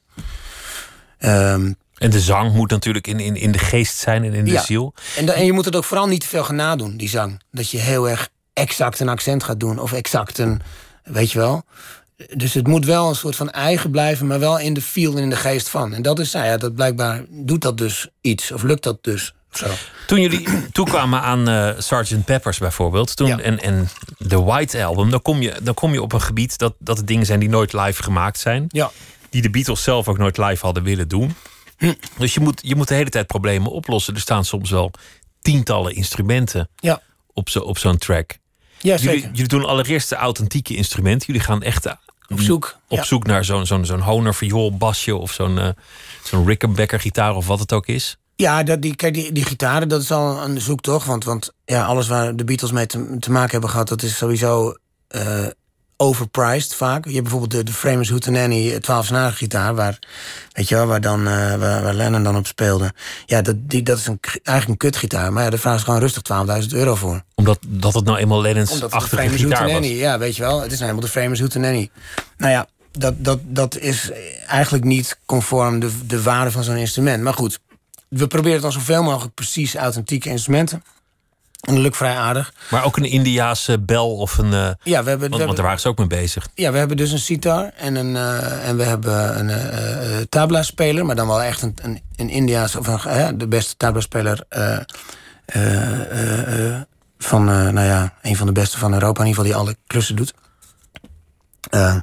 D: Um,
C: en de zang moet natuurlijk in, in, in de geest zijn en in de
D: ja.
C: ziel.
D: En, de, en je moet het ook vooral niet te veel gaan nadoen, die zang. Dat je heel erg exact een accent gaat doen of exact een... weet je wel... Dus het moet wel een soort van eigen blijven... maar wel in de feel en in de geest van. En dat is, nou ja, dat blijkbaar doet dat dus iets. Of lukt dat dus, of zo.
C: Toen jullie toekwamen aan uh, sergeant Peppers bijvoorbeeld... Toen,
D: ja.
C: en, en The White Album... Dan kom, je, dan kom je op een gebied dat, dat het dingen zijn... die nooit live gemaakt zijn.
D: Ja.
C: Die de Beatles zelf ook nooit live hadden willen doen.
D: Hm.
C: Dus je moet, je moet de hele tijd problemen oplossen. Er staan soms wel tientallen instrumenten
D: ja.
C: op, zo, op zo'n track.
D: Ja, zeker.
C: Jullie, jullie doen allereerst de authentieke instrumenten. Jullie gaan echt...
D: Op zoek.
C: Op
D: ja.
C: zoek naar zo'n zo'n zo'n Hohner viool basje... of zo'n uh, zo'n Rickenbacker gitaar of wat het ook is.
D: Ja, dat, die, kijk, die, die gitaren, dat is al een zoektocht. Want, want ja, alles waar de Beatles mee te, te maken hebben gehad... dat is sowieso uh, overpriced vaak. Je hebt bijvoorbeeld de, de Framus Hootenanny twaalf-snarige gitaar... waar, weet je wel, waar, dan, uh, waar, waar Lennon dan op speelde. Ja, dat, die, dat is een, eigenlijk een kutgitaar. Maar ja, daar vragen ze gewoon rustig twaalfduizend euro voor.
C: Omdat dat het nou eenmaal Lennons achtige gitaar was.
D: Ja, weet je wel. Het is nou helemaal de Framus Hootenanny. Nou ja, dat, dat, dat is eigenlijk niet conform de, de waarde van zo'n instrument. Maar goed, we proberen dan zoveel mogelijk precies authentieke instrumenten. En dat lukt vrij aardig.
C: Maar ook een Indiaanse bel of een... Uh,
D: ja, we hebben,
C: want,
D: we
C: want daar waren ze ook mee bezig.
D: Ja, we hebben dus een sitar en, een, uh, en we hebben een uh, tabla-speler... maar dan wel echt een, een, een Indiaanse... of een, uh, de beste tabla-speler uh, uh, uh, uh, van... Uh, nou ja, een van de beste van Europa... in ieder geval die alle klussen doet. Uh,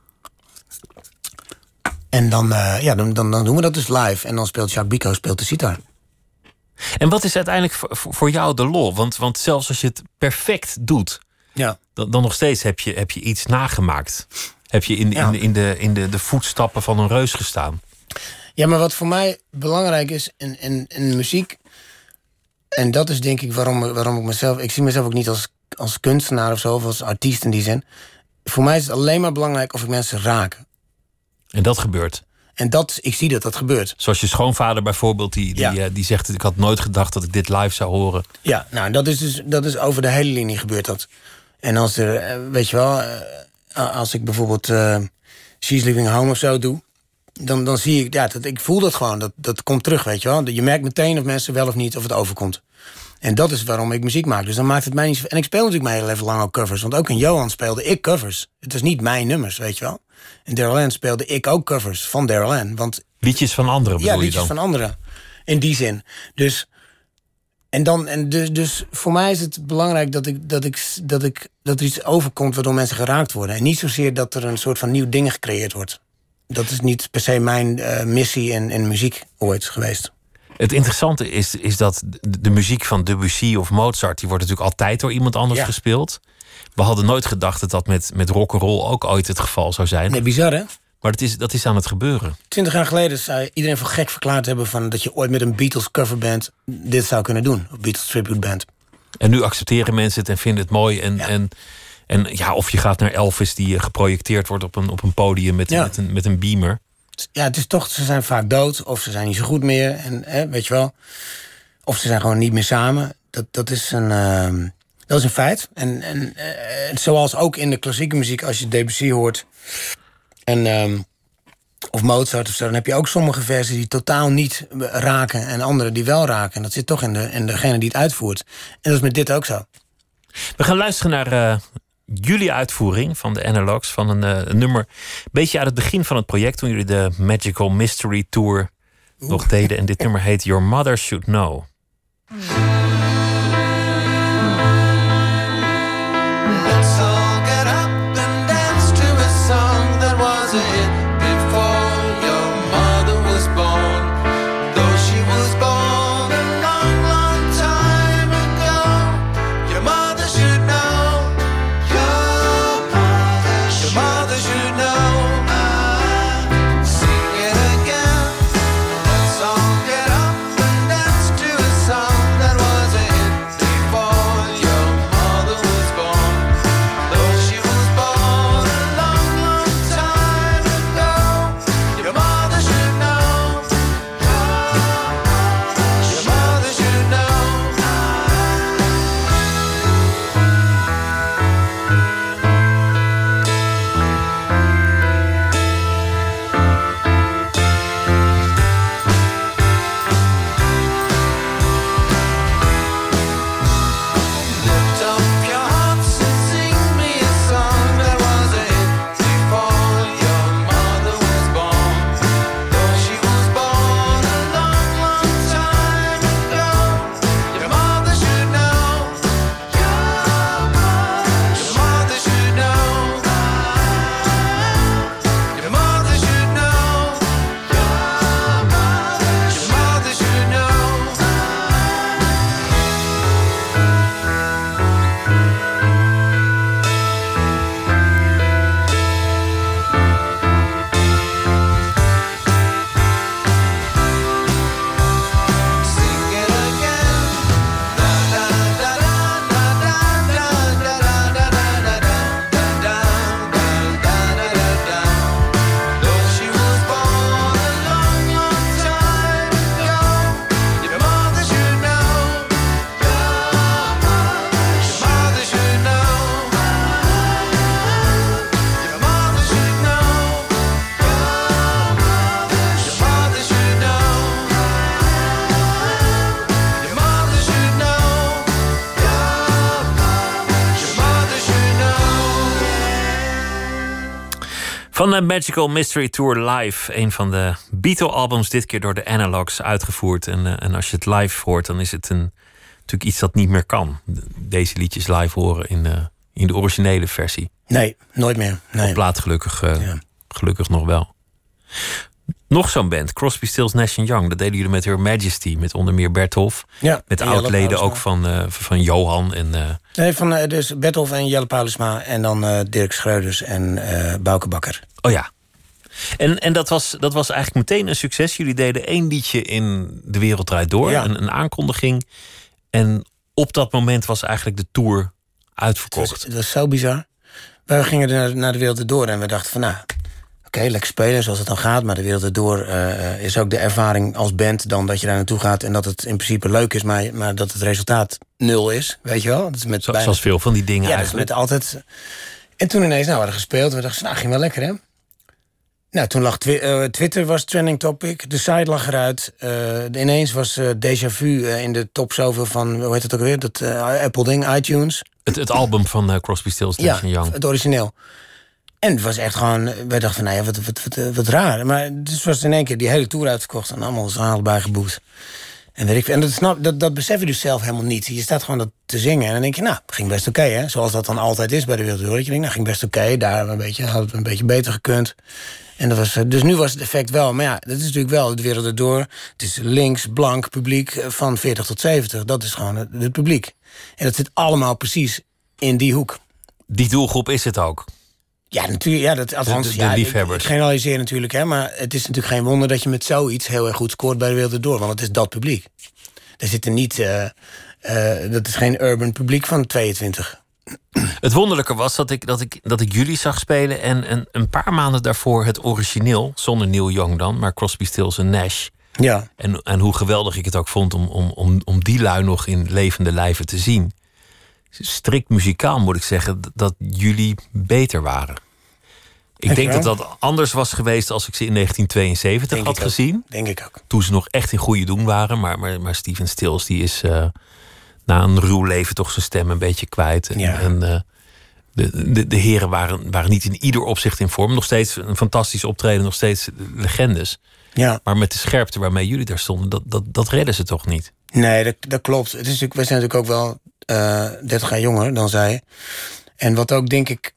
D: en dan, uh, ja, dan, dan, dan doen we dat dus live. En dan speelt Jacques Bico speelt de sitar.
C: En wat is uiteindelijk voor, voor jou de lol? Want, want zelfs als je het perfect doet...
D: Ja.
C: Dan, dan nog steeds heb je, heb je iets nagemaakt. Heb je in,
D: ja.
C: in, in, de, in de, de voetstappen van een reus gestaan.
D: Ja, maar wat voor mij belangrijk is in, in, in muziek... en dat is denk ik waarom, waarom ik mezelf... ik zie mezelf ook niet als, als kunstenaar of zo... of als artiest in die zin. Voor mij is het alleen maar belangrijk of ik mensen raak.
C: En dat gebeurt.
D: En dat, ik zie dat dat gebeurt.
C: Zoals je schoonvader bijvoorbeeld, die, die,
D: Ja.
C: uh, die zegt... ik had nooit gedacht dat ik dit live zou horen.
D: Ja, nou, dat is dus dat is over de hele linie gebeurt dat. En als er, weet je wel... als ik bijvoorbeeld uh, She's Living Home of zo doe... dan, dan zie ik, ja, dat, ik voel dat gewoon. Dat, dat komt terug, weet je wel. Je merkt meteen of mensen wel of niet of het overkomt. En dat is waarom ik muziek maak. Dus dan maakt het mij niet... En ik speel natuurlijk mijn hele leven lang ook covers. Want ook in Johan speelde ik covers. Het is niet mijn nummers, weet je wel. In Daryl Ann speelde ik ook covers van Daryl Ann. Want
C: liedjes van anderen bedoel
D: ja,
C: je
D: liedjes
C: dan?
D: van anderen. In die zin. Dus... En dan, en dus, dus voor mij is het belangrijk dat, ik, dat, ik, dat, ik, dat er iets overkomt waardoor mensen geraakt worden. En niet zozeer dat er een soort van nieuw ding gecreëerd wordt. Dat is niet per se mijn uh, missie in, in muziek ooit geweest.
C: Het interessante is, is dat de, de muziek van Debussy of Mozart... die wordt natuurlijk altijd door iemand anders
D: ja.
C: gespeeld. We hadden nooit gedacht dat dat met, met rock'n'roll ook ooit het geval zou zijn.
D: Nee, bizar hè?
C: Maar dat is, dat is aan het gebeuren.
D: Twintig jaar geleden zou iedereen voor gek verklaard hebben... Van dat je ooit met een Beatles coverband dit zou kunnen doen. Of Beatles tribute band.
C: En nu accepteren mensen het en vinden het mooi. En ja, en, en, ja of je gaat naar Elvis die geprojecteerd wordt op een, op een podium met, ja. met, een, met een beamer.
D: Ja, het is toch, ze zijn vaak dood. Of ze zijn niet zo goed meer. En, hè, weet je wel. Of ze zijn gewoon niet meer samen. Dat, dat, is, een, uh, dat is een feit. En, en uh, zoals ook in de klassieke muziek, als je Debussy hoort... En, um, of Mozart of zo, dan heb je ook sommige versies die totaal niet raken... en andere die wel raken. En dat zit toch in, de, in degene die het uitvoert. En dat is met dit ook zo.
C: We gaan luisteren naar uh, jullie uitvoering van de Analogs... van een, uh, een nummer, een beetje uit het begin van het project... toen jullie de Magical Mystery Tour Oeh. nog deden. En dit nummer heet Your Mother Should Know. Van de Magical Mystery Tour live. Een van de Beatle-albums, dit keer door de Analogs uitgevoerd. En, uh, en als je het live hoort, dan is het een, natuurlijk iets dat niet meer kan. Deze liedjes live horen in, uh, in de originele versie.
D: Nee, nooit meer. Nee.
C: Op plaat gelukkig, uh, ja. gelukkig nog wel. Nog zo'n band, Crosby, Stills, Nash and Young. Dat deden jullie met Her Majesty, met onder meer Bertolf.
D: Ja,
C: met oud-leden ook van, uh, van Johan. En, uh...
D: Nee, van uh, dus Bertolf en Jelle Paulusma. En dan uh, Dirk Schreuders en uh, Bouke Bakker.
C: Oh ja. En, en dat, was, dat was eigenlijk meteen een succes. Jullie deden één liedje in De Wereld Draait Door.
D: Ja.
C: Een, een aankondiging. En op dat moment was eigenlijk de tour uitverkocht.
D: Het was, het was zo bizar. We gingen naar, naar De Wereld Door en we dachten van nou... oké, okay, lekker spelen zoals het dan gaat. Maar de wereld erdoor uh, is ook de ervaring als band dan dat je daar naartoe gaat. En dat het in principe leuk is, maar, maar dat het resultaat nul is. Weet je wel? Dat is met
C: Zo,
D: bijna,
C: zoals veel van die dingen
D: ja,
C: eigenlijk.
D: Dat is met altijd... En toen ineens, nou, we hadden gespeeld. We dachten, nou, ging wel lekker, hè? Nou, toen lag twi- uh, Twitter was trending topic. De site lag eruit. Uh, ineens was uh, Déjà Vu uh, in de top zoveel van... Hoe heet het ook alweer? Dat uh, Apple ding, iTunes.
C: Het, het album van uh, Crosby, Stills, Nash
D: Ja,
C: Young.
D: het origineel. En het was echt gewoon... Wij dachten van, nou ja, wat, wat, wat, wat raar. Maar dus was in één keer die hele tour uitverkocht... en allemaal zalen bijgeboekt. En, weet ik, en dat, snap, dat, dat besef je dus zelf helemaal niet. Je staat gewoon dat te zingen en dan denk je... nou, het ging best oké, hè. Zoals dat dan altijd is bij de Wereldtour. Dat je denkt, nou, ging best oké. Daar een beetje, had het een beetje beter gekund. En dat was, dus nu was het effect wel. Maar ja, dat is natuurlijk wel de wereld erdoor. Het is links, blank publiek van veertig tot zeventig. Dat is gewoon het, het publiek. En dat zit allemaal precies in die hoek.
C: Die doelgroep is het ook.
D: Ja, natuurlijk. Ja, dat, althans,
C: de, de, de
D: ja,
C: liefhebbers.
D: Ik, ik generaliseer natuurlijk, hè, maar het is natuurlijk geen wonder dat je met zoiets heel erg goed scoort bij de wereld erdoor. Want het is dat publiek. Er zitten niet. Uh, uh, dat is geen urban publiek van tweeëntwintig.
C: Het wonderlijke was dat ik, dat ik, dat ik jullie zag spelen... en, en een paar maanden daarvoor het origineel... zonder Neil Young dan, maar Crosby, Stills en Nash.
D: Ja.
C: En, en hoe geweldig ik het ook vond om, om, om, om die lui nog in levende lijven te zien. Strikt muzikaal moet ik zeggen dat jullie beter waren. Ik
D: Echt
C: denk
D: wel?
C: dat dat anders was geweest als ik ze in negentien tweeënzeventig
D: Denk
C: had
D: ik ook.
C: gezien.
D: Denk ik ook.
C: Toen ze nog echt in goede doen waren. Maar, maar, maar Steven Stills die is uh, na een ruw leven toch zijn stem een beetje kwijt. En,
D: Ja.
C: en uh, de, de, de heren waren, waren niet in ieder opzicht in vorm. Nog steeds een fantastisch optreden, nog steeds legendes.
D: Ja.
C: Maar met de scherpte waarmee jullie daar stonden, dat, dat, dat redden ze toch niet?
D: Nee, dat, dat klopt. Het is natuurlijk, wij zijn natuurlijk ook wel uh, dertig jaar jonger dan zij. En wat ook, denk ik...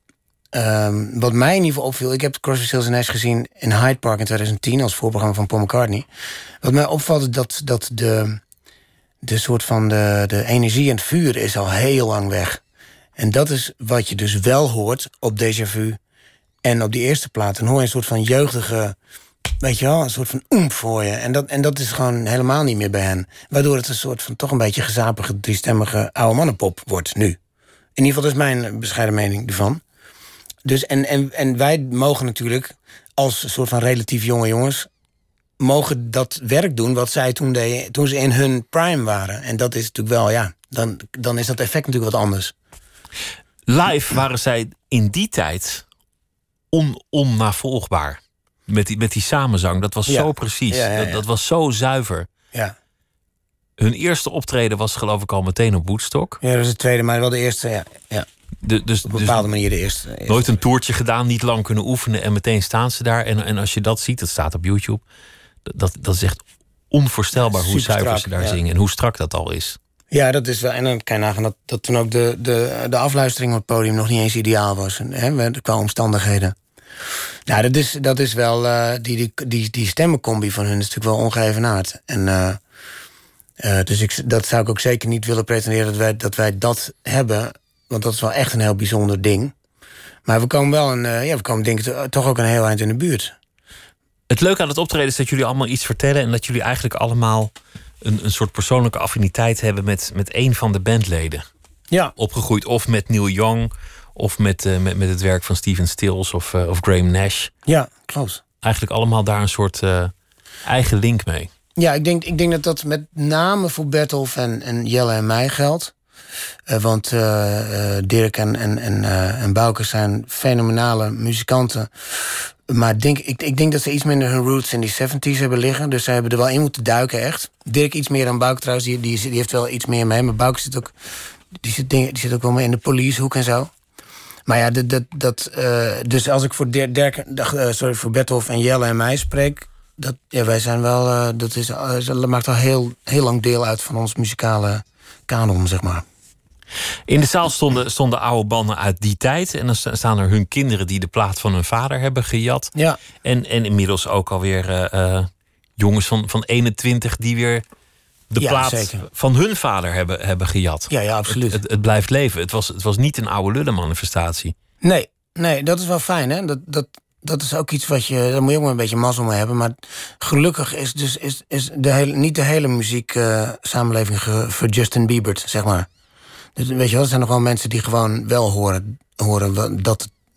D: Um, wat mij in ieder geval opviel... Ik heb Crosby, Stills en Nash gezien in Hyde Park in twintig tien... als voorprogramma van Paul McCartney. Wat mij opvalt is dat, dat de, de soort van de, de energie en het vuur is al heel lang weg. En dat is wat je dus wel hoort op Déjà Vu en op die eerste plaat. Dan hoor je een soort van jeugdige... Weet je wel, een soort van oemf voor je. En dat, en dat is gewoon helemaal niet meer bij hen. Waardoor het een soort van toch een beetje gezapige... driestemmige oude mannenpop wordt nu. In ieder geval, dat is mijn bescheiden mening ervan. Dus en, en, en wij mogen natuurlijk, als een soort van relatief jonge jongens... mogen dat werk doen wat zij toen deden... toen ze in hun prime waren. En dat is natuurlijk wel, ja... dan, dan is dat effect natuurlijk wat anders.
C: Live waren zij in die tijd on, onnavolgbaar. Met die, met die samenzang, dat was
D: Ja.
C: zo precies.
D: Ja, ja, ja.
C: Dat, dat was zo zuiver.
D: Ja.
C: Hun eerste optreden was geloof ik al meteen op Woodstock.
D: Ja, dat is het tweede, maar wel de eerste, ja. ja.
C: De, dus,
D: Op een
C: dus
D: bepaalde manier de eerste. eerste.
C: nooit een toertje gedaan, niet lang kunnen oefenen... en meteen staan ze daar. En, en als je dat ziet, dat staat op YouTube... dat, dat is echt onvoorstelbaar hoe
D: Super
C: zuiver
D: strak,
C: ze daar
D: ja.
C: zingen... en hoe strak dat al is.
D: Ja, dat is wel. En dan kan je nagaan dat, dat toen ook de, de, de afluistering op het podium nog niet eens ideaal was. Hè, qua omstandigheden. Nou, dat is, dat is wel. Uh, die, die, die, die stemmencombi van hun is natuurlijk wel ongeëvenaard. En uh, uh, dus ik, dat zou ik ook zeker niet willen pretenderen dat wij, dat wij dat hebben. Want dat is wel echt een heel bijzonder ding. Maar we komen wel een. Uh, ja, we komen denk ik toch ook een heel eind in de buurt.
C: Het leuke aan het optreden is dat jullie allemaal iets vertellen... en dat jullie eigenlijk allemaal een, een soort persoonlijke affiniteit hebben... met, met één van de bandleden.
D: Ja.
C: Opgegroeid of met Neil Young... of met, uh, met, met het werk van Steven Stills of, uh, of Graham Nash.
D: Ja, klopt.
C: Eigenlijk allemaal daar een soort uh, eigen link mee.
D: Ja, ik denk, ik denk dat dat met name voor Bertolf en, en Jelle en mij geldt. Uh, want uh, uh, Dirk en, en, en, uh, en Bouke zijn fenomenale muzikanten. Maar denk, ik, ik denk dat ze iets minder hun roots in die zeventies hebben liggen. Dus ze hebben er wel in moeten duiken, echt. Dirk iets meer dan Bouke trouwens. Die, die, die heeft wel iets meer mee. Maar Bouke zit ook, die zit, die zit ook wel meer in de policehoek en zo. Maar ja, dat, dat, dat, uh, dus als ik voor Dirk, uh, sorry, voor Bertolf en Jelle en mij spreek... Dat, ja, wij zijn wel, uh, dat, is, uh, dat maakt al heel, heel lang deel uit van ons muzikale kanon, zeg maar.
C: In de zaal stonden, stonden oude banden uit die tijd. En dan staan er hun kinderen die de plaat van hun vader hebben gejat.
D: Ja. En,
C: en inmiddels ook alweer uh, uh, jongens van, van eenentwintig die weer de
D: ja,
C: plaat
D: zeker.
C: van hun vader hebben, hebben gejat.
D: Ja, ja, absoluut.
C: Het, het, het blijft leven. Het was, het was niet een oude lullenmanifestatie.
D: Nee, nee, dat is wel fijn, hè. Dat, dat, dat is ook iets wat je... Daar moet je ook maar een beetje mazzel mee hebben. Maar gelukkig is, dus, is, is de hele, niet de hele muziek uh, samenleving ge, voor Justin Bieber, zeg maar. Dus weet je wel, er zijn nog wel mensen die gewoon wel horen, horen dat,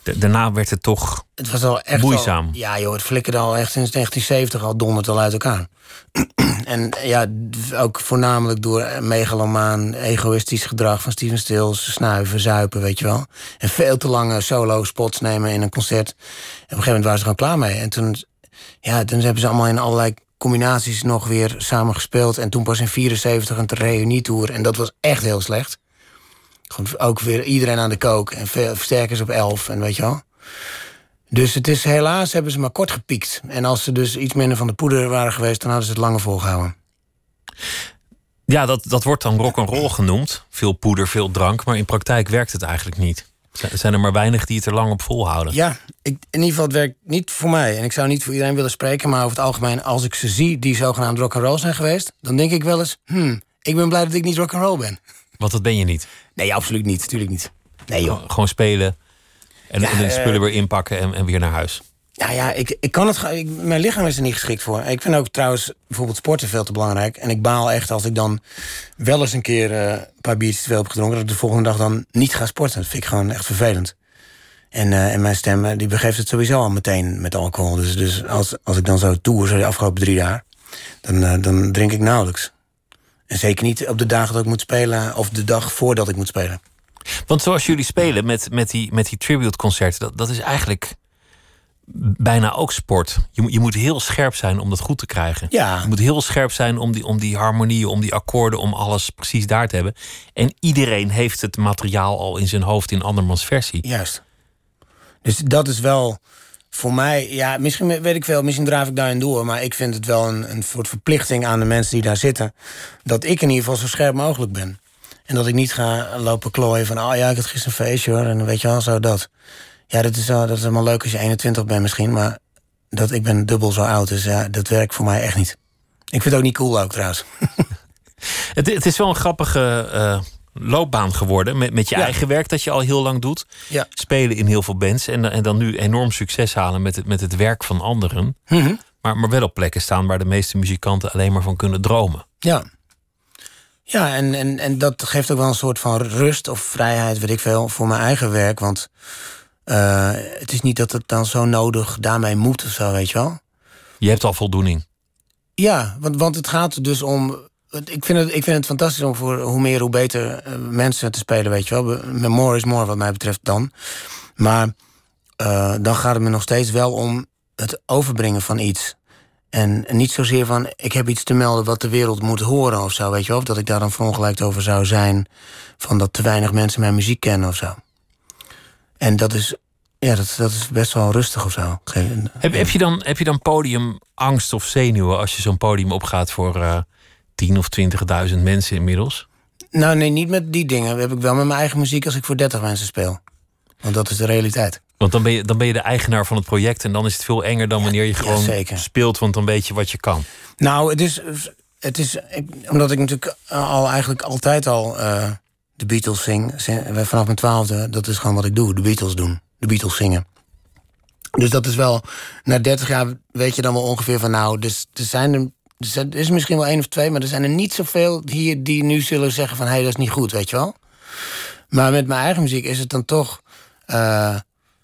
C: Da- daarna werd het toch
D: Het was al echt
C: moeizaam.
D: Al, ja joh, het flikkerde al echt sinds negentien zeventig al donderd al uit elkaar. En ja, ook voornamelijk door megalomaan, egoïstisch gedrag van Steven Stills, snuiven, zuipen, weet je wel. En veel te lange solo spots nemen in een concert. En op een gegeven moment waren ze gewoon klaar mee. En toen, ja, toen hebben ze allemaal in allerlei combinaties nog weer samen gespeeld. En toen pas in vierenzeventig een reunietour. En dat was echt heel slecht. Gewoon ook weer iedereen aan de kook en veel versterkers op elf en weet je wel. Dus het is helaas hebben ze maar kort gepiekt. En als ze dus iets minder van de poeder waren geweest, dan hadden ze het langer volgehouden.
C: Ja, dat, dat wordt dan rock'n'roll genoemd. Veel poeder, veel drank. Maar in praktijk werkt het eigenlijk niet. Er zijn er maar weinig die het er lang op volhouden.
D: Ja, ik, in ieder geval het werkt niet voor mij. En ik zou niet voor iedereen willen spreken. Maar over het algemeen, als ik ze zie die zogenaamd rock'n'roll zijn geweest, dan denk ik wel eens, hmm, ik ben blij dat ik niet rock'n'roll ben.
C: Want dat ben je niet.
D: Nee, absoluut niet. Natuurlijk niet. Nee joh.
C: Gewoon spelen en,
D: Ja,
C: en de spullen
D: uh,
C: weer inpakken en, en weer naar huis.
D: Nou ja, ik, ik kan het. ge- Ik, mijn lichaam is er niet geschikt voor. Ik vind ook trouwens bijvoorbeeld sporten veel te belangrijk. En ik baal echt als ik dan wel eens een keer uh, een paar biertjes te veel heb gedronken, dat ik de volgende dag dan niet ga sporten. Dat vind ik gewoon echt vervelend. En, uh, en mijn stem uh, die begeeft het sowieso al meteen met alcohol. Dus, dus als, als ik dan zo toer, zo de afgelopen drie jaar, dan, uh, dan drink ik nauwelijks. En zeker niet op de dagen dat ik moet spelen of de dag voordat ik moet spelen.
C: Want zoals jullie spelen met, met die, met die tribute-concerten, dat, dat is eigenlijk bijna ook sport. Je, moet- je moet heel scherp zijn om dat goed te krijgen.
D: Ja.
C: Je moet heel scherp zijn om die, om die harmonieën, om die akkoorden, om alles precies daar te hebben. En iedereen heeft het materiaal al in zijn hoofd in andermans versie.
D: Juist. Dus dat is wel voor mij, ja, misschien weet ik veel, misschien draaf ik daarin door, maar ik vind het wel een, een soort verplichting aan de mensen die daar zitten, dat ik in ieder geval zo scherp mogelijk ben. En dat ik niet ga lopen klooien van, oh ja, ik had gisteren een feestje hoor, en dan weet je wel, zo dat. Ja, dat is, wel, dat is allemaal leuk als je eenentwintig bent misschien, maar dat, ik ben dubbel zo oud, dus ja, dat werkt voor mij echt niet. Ik vind het ook niet cool ook trouwens.
C: Het, het is wel een grappige uh, loopbaan geworden met, met je
D: Ja.
C: eigen werk dat je al heel lang doet.
D: Ja.
C: Spelen in heel veel bands en, en dan nu enorm succes halen met het, met het werk van anderen.
D: Mhm.
C: Maar, maar wel op plekken staan waar de meeste muzikanten alleen maar van kunnen dromen.
D: Ja. Ja, en, en, en dat geeft ook wel een soort van rust of vrijheid, weet ik veel, voor mijn eigen werk. Want uh, het is niet dat het dan zo nodig daarmee moet of zo, weet je wel.
C: Je hebt al voldoening.
D: Ja, want, want het gaat dus om. Ik vind, het, ik vind het fantastisch om voor hoe meer, hoe beter uh, mensen te spelen, weet je wel. Be- More is more, wat mij betreft dan. Maar uh, dan gaat het me nog steeds wel om het overbrengen van iets. En, en niet zozeer van, ik heb iets te melden wat de wereld moet horen of zo, weet je wel. Of dat ik daar dan verongelijkt over zou zijn, van dat te weinig mensen mijn muziek kennen of zo. En dat is, ja, dat, dat is best wel rustig of zo. Geen-
C: Heb, heb, je dan, heb je dan podiumangst of zenuwen als je zo'n podium opgaat voor uh, tien of twintigduizend mensen inmiddels?
D: Nou nee, niet met die dingen. Dat heb ik wel met mijn eigen muziek als ik voor dertig mensen speel. Want dat is de realiteit.
C: Want dan ben, je, dan ben je de eigenaar van het project en dan is het veel enger dan wanneer je gewoon
D: zeker.
C: speelt, want dan weet je wat je kan.
D: Nou, het is, het is ik, omdat ik natuurlijk al eigenlijk altijd al uh, de Beatles zing. Vanaf mijn twaalfde, dat is gewoon wat ik doe. De Beatles doen. De Beatles zingen. Dus dat is wel, na dertig jaar weet je dan wel ongeveer van, nou, dus er zijn er, er is misschien wel één of twee, maar er zijn er niet zoveel hier die nu zullen zeggen van, hé, hey, dat is niet goed, weet je wel. Maar met mijn eigen muziek is het dan toch, uh,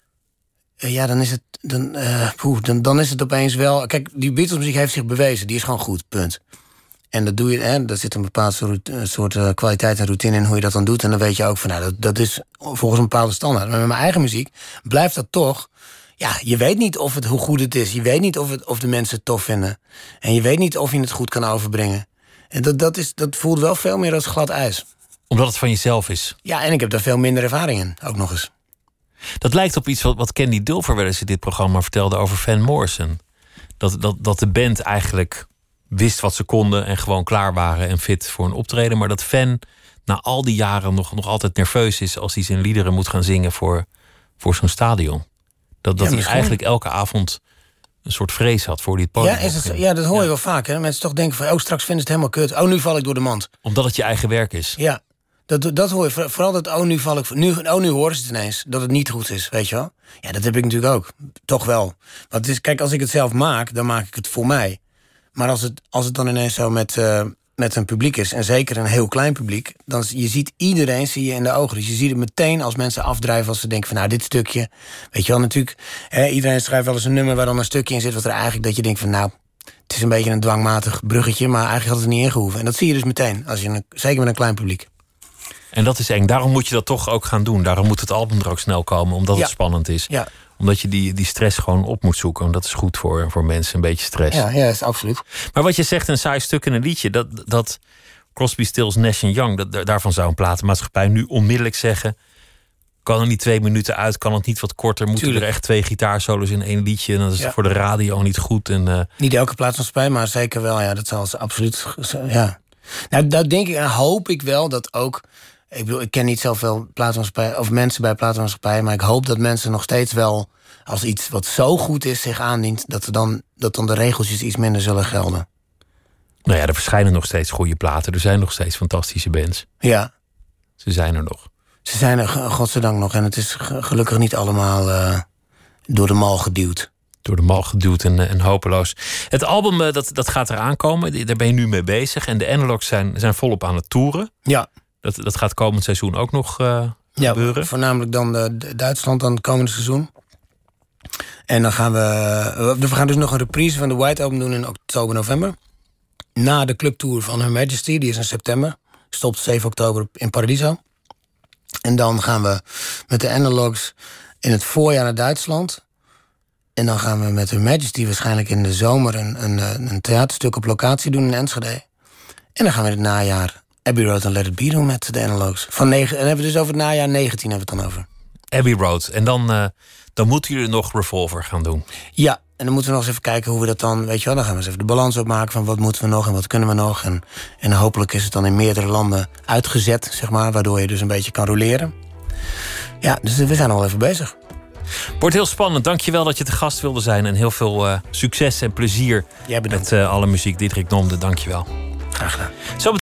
D: ja, dan is het, dan, uh, poeh, dan, dan is het opeens wel, kijk, die Beatles muziek heeft zich bewezen, die is gewoon goed, punt. En dat doe je, hè, daar zit een bepaald soort, soort uh, kwaliteit en routine in hoe je dat dan doet. En dan weet je ook van, nou, dat, dat is volgens een bepaalde standaard. Maar met mijn eigen muziek blijft dat toch. Ja, je weet niet of het, hoe goed het is. Je weet niet of, het, of de mensen het tof vinden. En je weet niet of je het goed kan overbrengen. En dat, dat, is, dat voelt wel veel meer als glad ijs.
C: Omdat het van jezelf is.
D: Ja, en ik heb daar veel minder ervaring in, ook nog eens.
C: Dat lijkt op iets wat, wat Candy Dulfer wel eens in dit programma vertelde over Van Morrison. Dat, dat, dat de band eigenlijk wist wat ze konden en gewoon klaar waren en fit voor een optreden. Maar dat Van na al die jaren nog, nog altijd nerveus is als hij zijn liederen moet gaan zingen voor, voor zo'n stadion. Dat, dat
D: Ja,
C: hij
D: misschien.
C: eigenlijk elke avond een soort vrees had voor die het podium.
D: Ja, is het,
C: opging.
D: ja, dat hoor je
C: Ja.
D: wel vaak. Hè? Mensen toch denken van, oh, straks vinden ze het helemaal kut. Oh, nu val ik door de mand.
C: Omdat het je eigen werk is.
D: Ja, dat, dat hoor je. Voor- Vooral dat, oh, nu val ik... Nu, oh, nu horen ze het ineens. Dat het niet goed is, weet je wel. Ja, dat heb ik natuurlijk ook. Toch wel. Want het is, kijk, als ik het zelf maak, dan maak ik het voor mij. Maar als het, als het dan ineens zo met, uh, met een publiek is, en zeker een heel klein publiek, dan je ziet iedereen zie je in de ogen. Dus je ziet het meteen als mensen afdrijven als ze denken van nou, dit stukje, weet je wel, natuurlijk, hè, iedereen schrijft wel eens een nummer waar dan een stukje in zit wat er eigenlijk dat je denkt van nou, het is een beetje een dwangmatig bruggetje, maar eigenlijk had het er niet ingehoeven. En dat zie je dus meteen, als je een, zeker met een klein publiek.
C: En dat is eng. Daarom moet je dat toch ook gaan doen. Daarom moet het album er ook snel komen, omdat
D: Ja.
C: het spannend is.
D: Ja.
C: Omdat je die, die stress gewoon op moet zoeken. En dat is goed voor, voor mensen, een beetje stress.
D: Ja, ja, is absoluut.
C: Maar wat je zegt, een saai stuk in een liedje, dat, dat Crosby, Stills, Nash en Young, dat, daarvan zou een platenmaatschappij nu onmiddellijk zeggen, kan er niet twee minuten uit, kan het niet wat korter, moeten
D: Tuurlijk.
C: er echt twee gitaarsolos in één liedje, en dat is
D: Ja.
C: voor de radio niet goed. En, uh,
D: Niet elke plaatsmaatschappij, maar zeker wel. Ja, dat zal ze absoluut. Ja. Nou, dat denk ik en hoop ik wel dat ook. Ik bedoel, ik ken niet zoveel plaatsmaatschappijen of mensen bij plaatsmaatschappijen, maar ik hoop dat mensen nog steeds wel, als iets wat zo goed is zich aandient, dat er dan, dat dan de regeltjes iets minder zullen gelden.
C: nou ja, er verschijnen nog steeds goede platen. Er zijn nog steeds fantastische bands.
D: Ja,
C: Ze zijn er nog.
D: ze zijn er g- godzijdank nog en het is g- gelukkig niet allemaal uh, door de mal geduwd.
C: Door de mal geduwd en, uh, en hopeloos. Het album uh, dat, dat gaat eraan komen. Daar ben je nu mee bezig. En de Analogs zijn, zijn volop aan het toeren.
D: Ja.
C: Dat, dat gaat komend seizoen ook nog uh,
D: Ja,
C: gebeuren.
D: voornamelijk dan de, de Duitsland dan het komende seizoen. En dan gaan we... We gaan dus nog een reprise van de White Album doen in oktober, november. Na de clubtour van Her Majesty, die is in september. Stopt zeven oktober in Paradiso. En dan gaan we met de Analogs in het voorjaar naar Duitsland. En dan gaan we met Her Majesty waarschijnlijk in de zomer een, een, een theaterstuk op locatie doen in Enschede. En dan gaan we in het najaar Abbey Road en Let It Be doen met de Analogs. Van negen, en dan hebben we dus over het najaar negentien hebben we het dan over.
C: Abbey Road. En dan, uh, dan moeten jullie nog Revolver gaan doen.
D: Ja, en dan moeten we nog eens even kijken hoe we dat dan, weet je wel, dan gaan we eens even de balans opmaken van wat moeten we nog en wat kunnen we nog. En, en hopelijk is het dan in meerdere landen uitgezet, zeg maar, waardoor je dus een beetje kan roleren. Ja, dus we zijn al even bezig.
C: Wordt heel spannend. Dank je wel dat je te gast wilde zijn. En heel veel uh, succes en plezier
D: Jij bedankt.
C: met uh, alle muziek. Diederik Nomde, dank je wel.
D: Graag gedaan.
C: Zo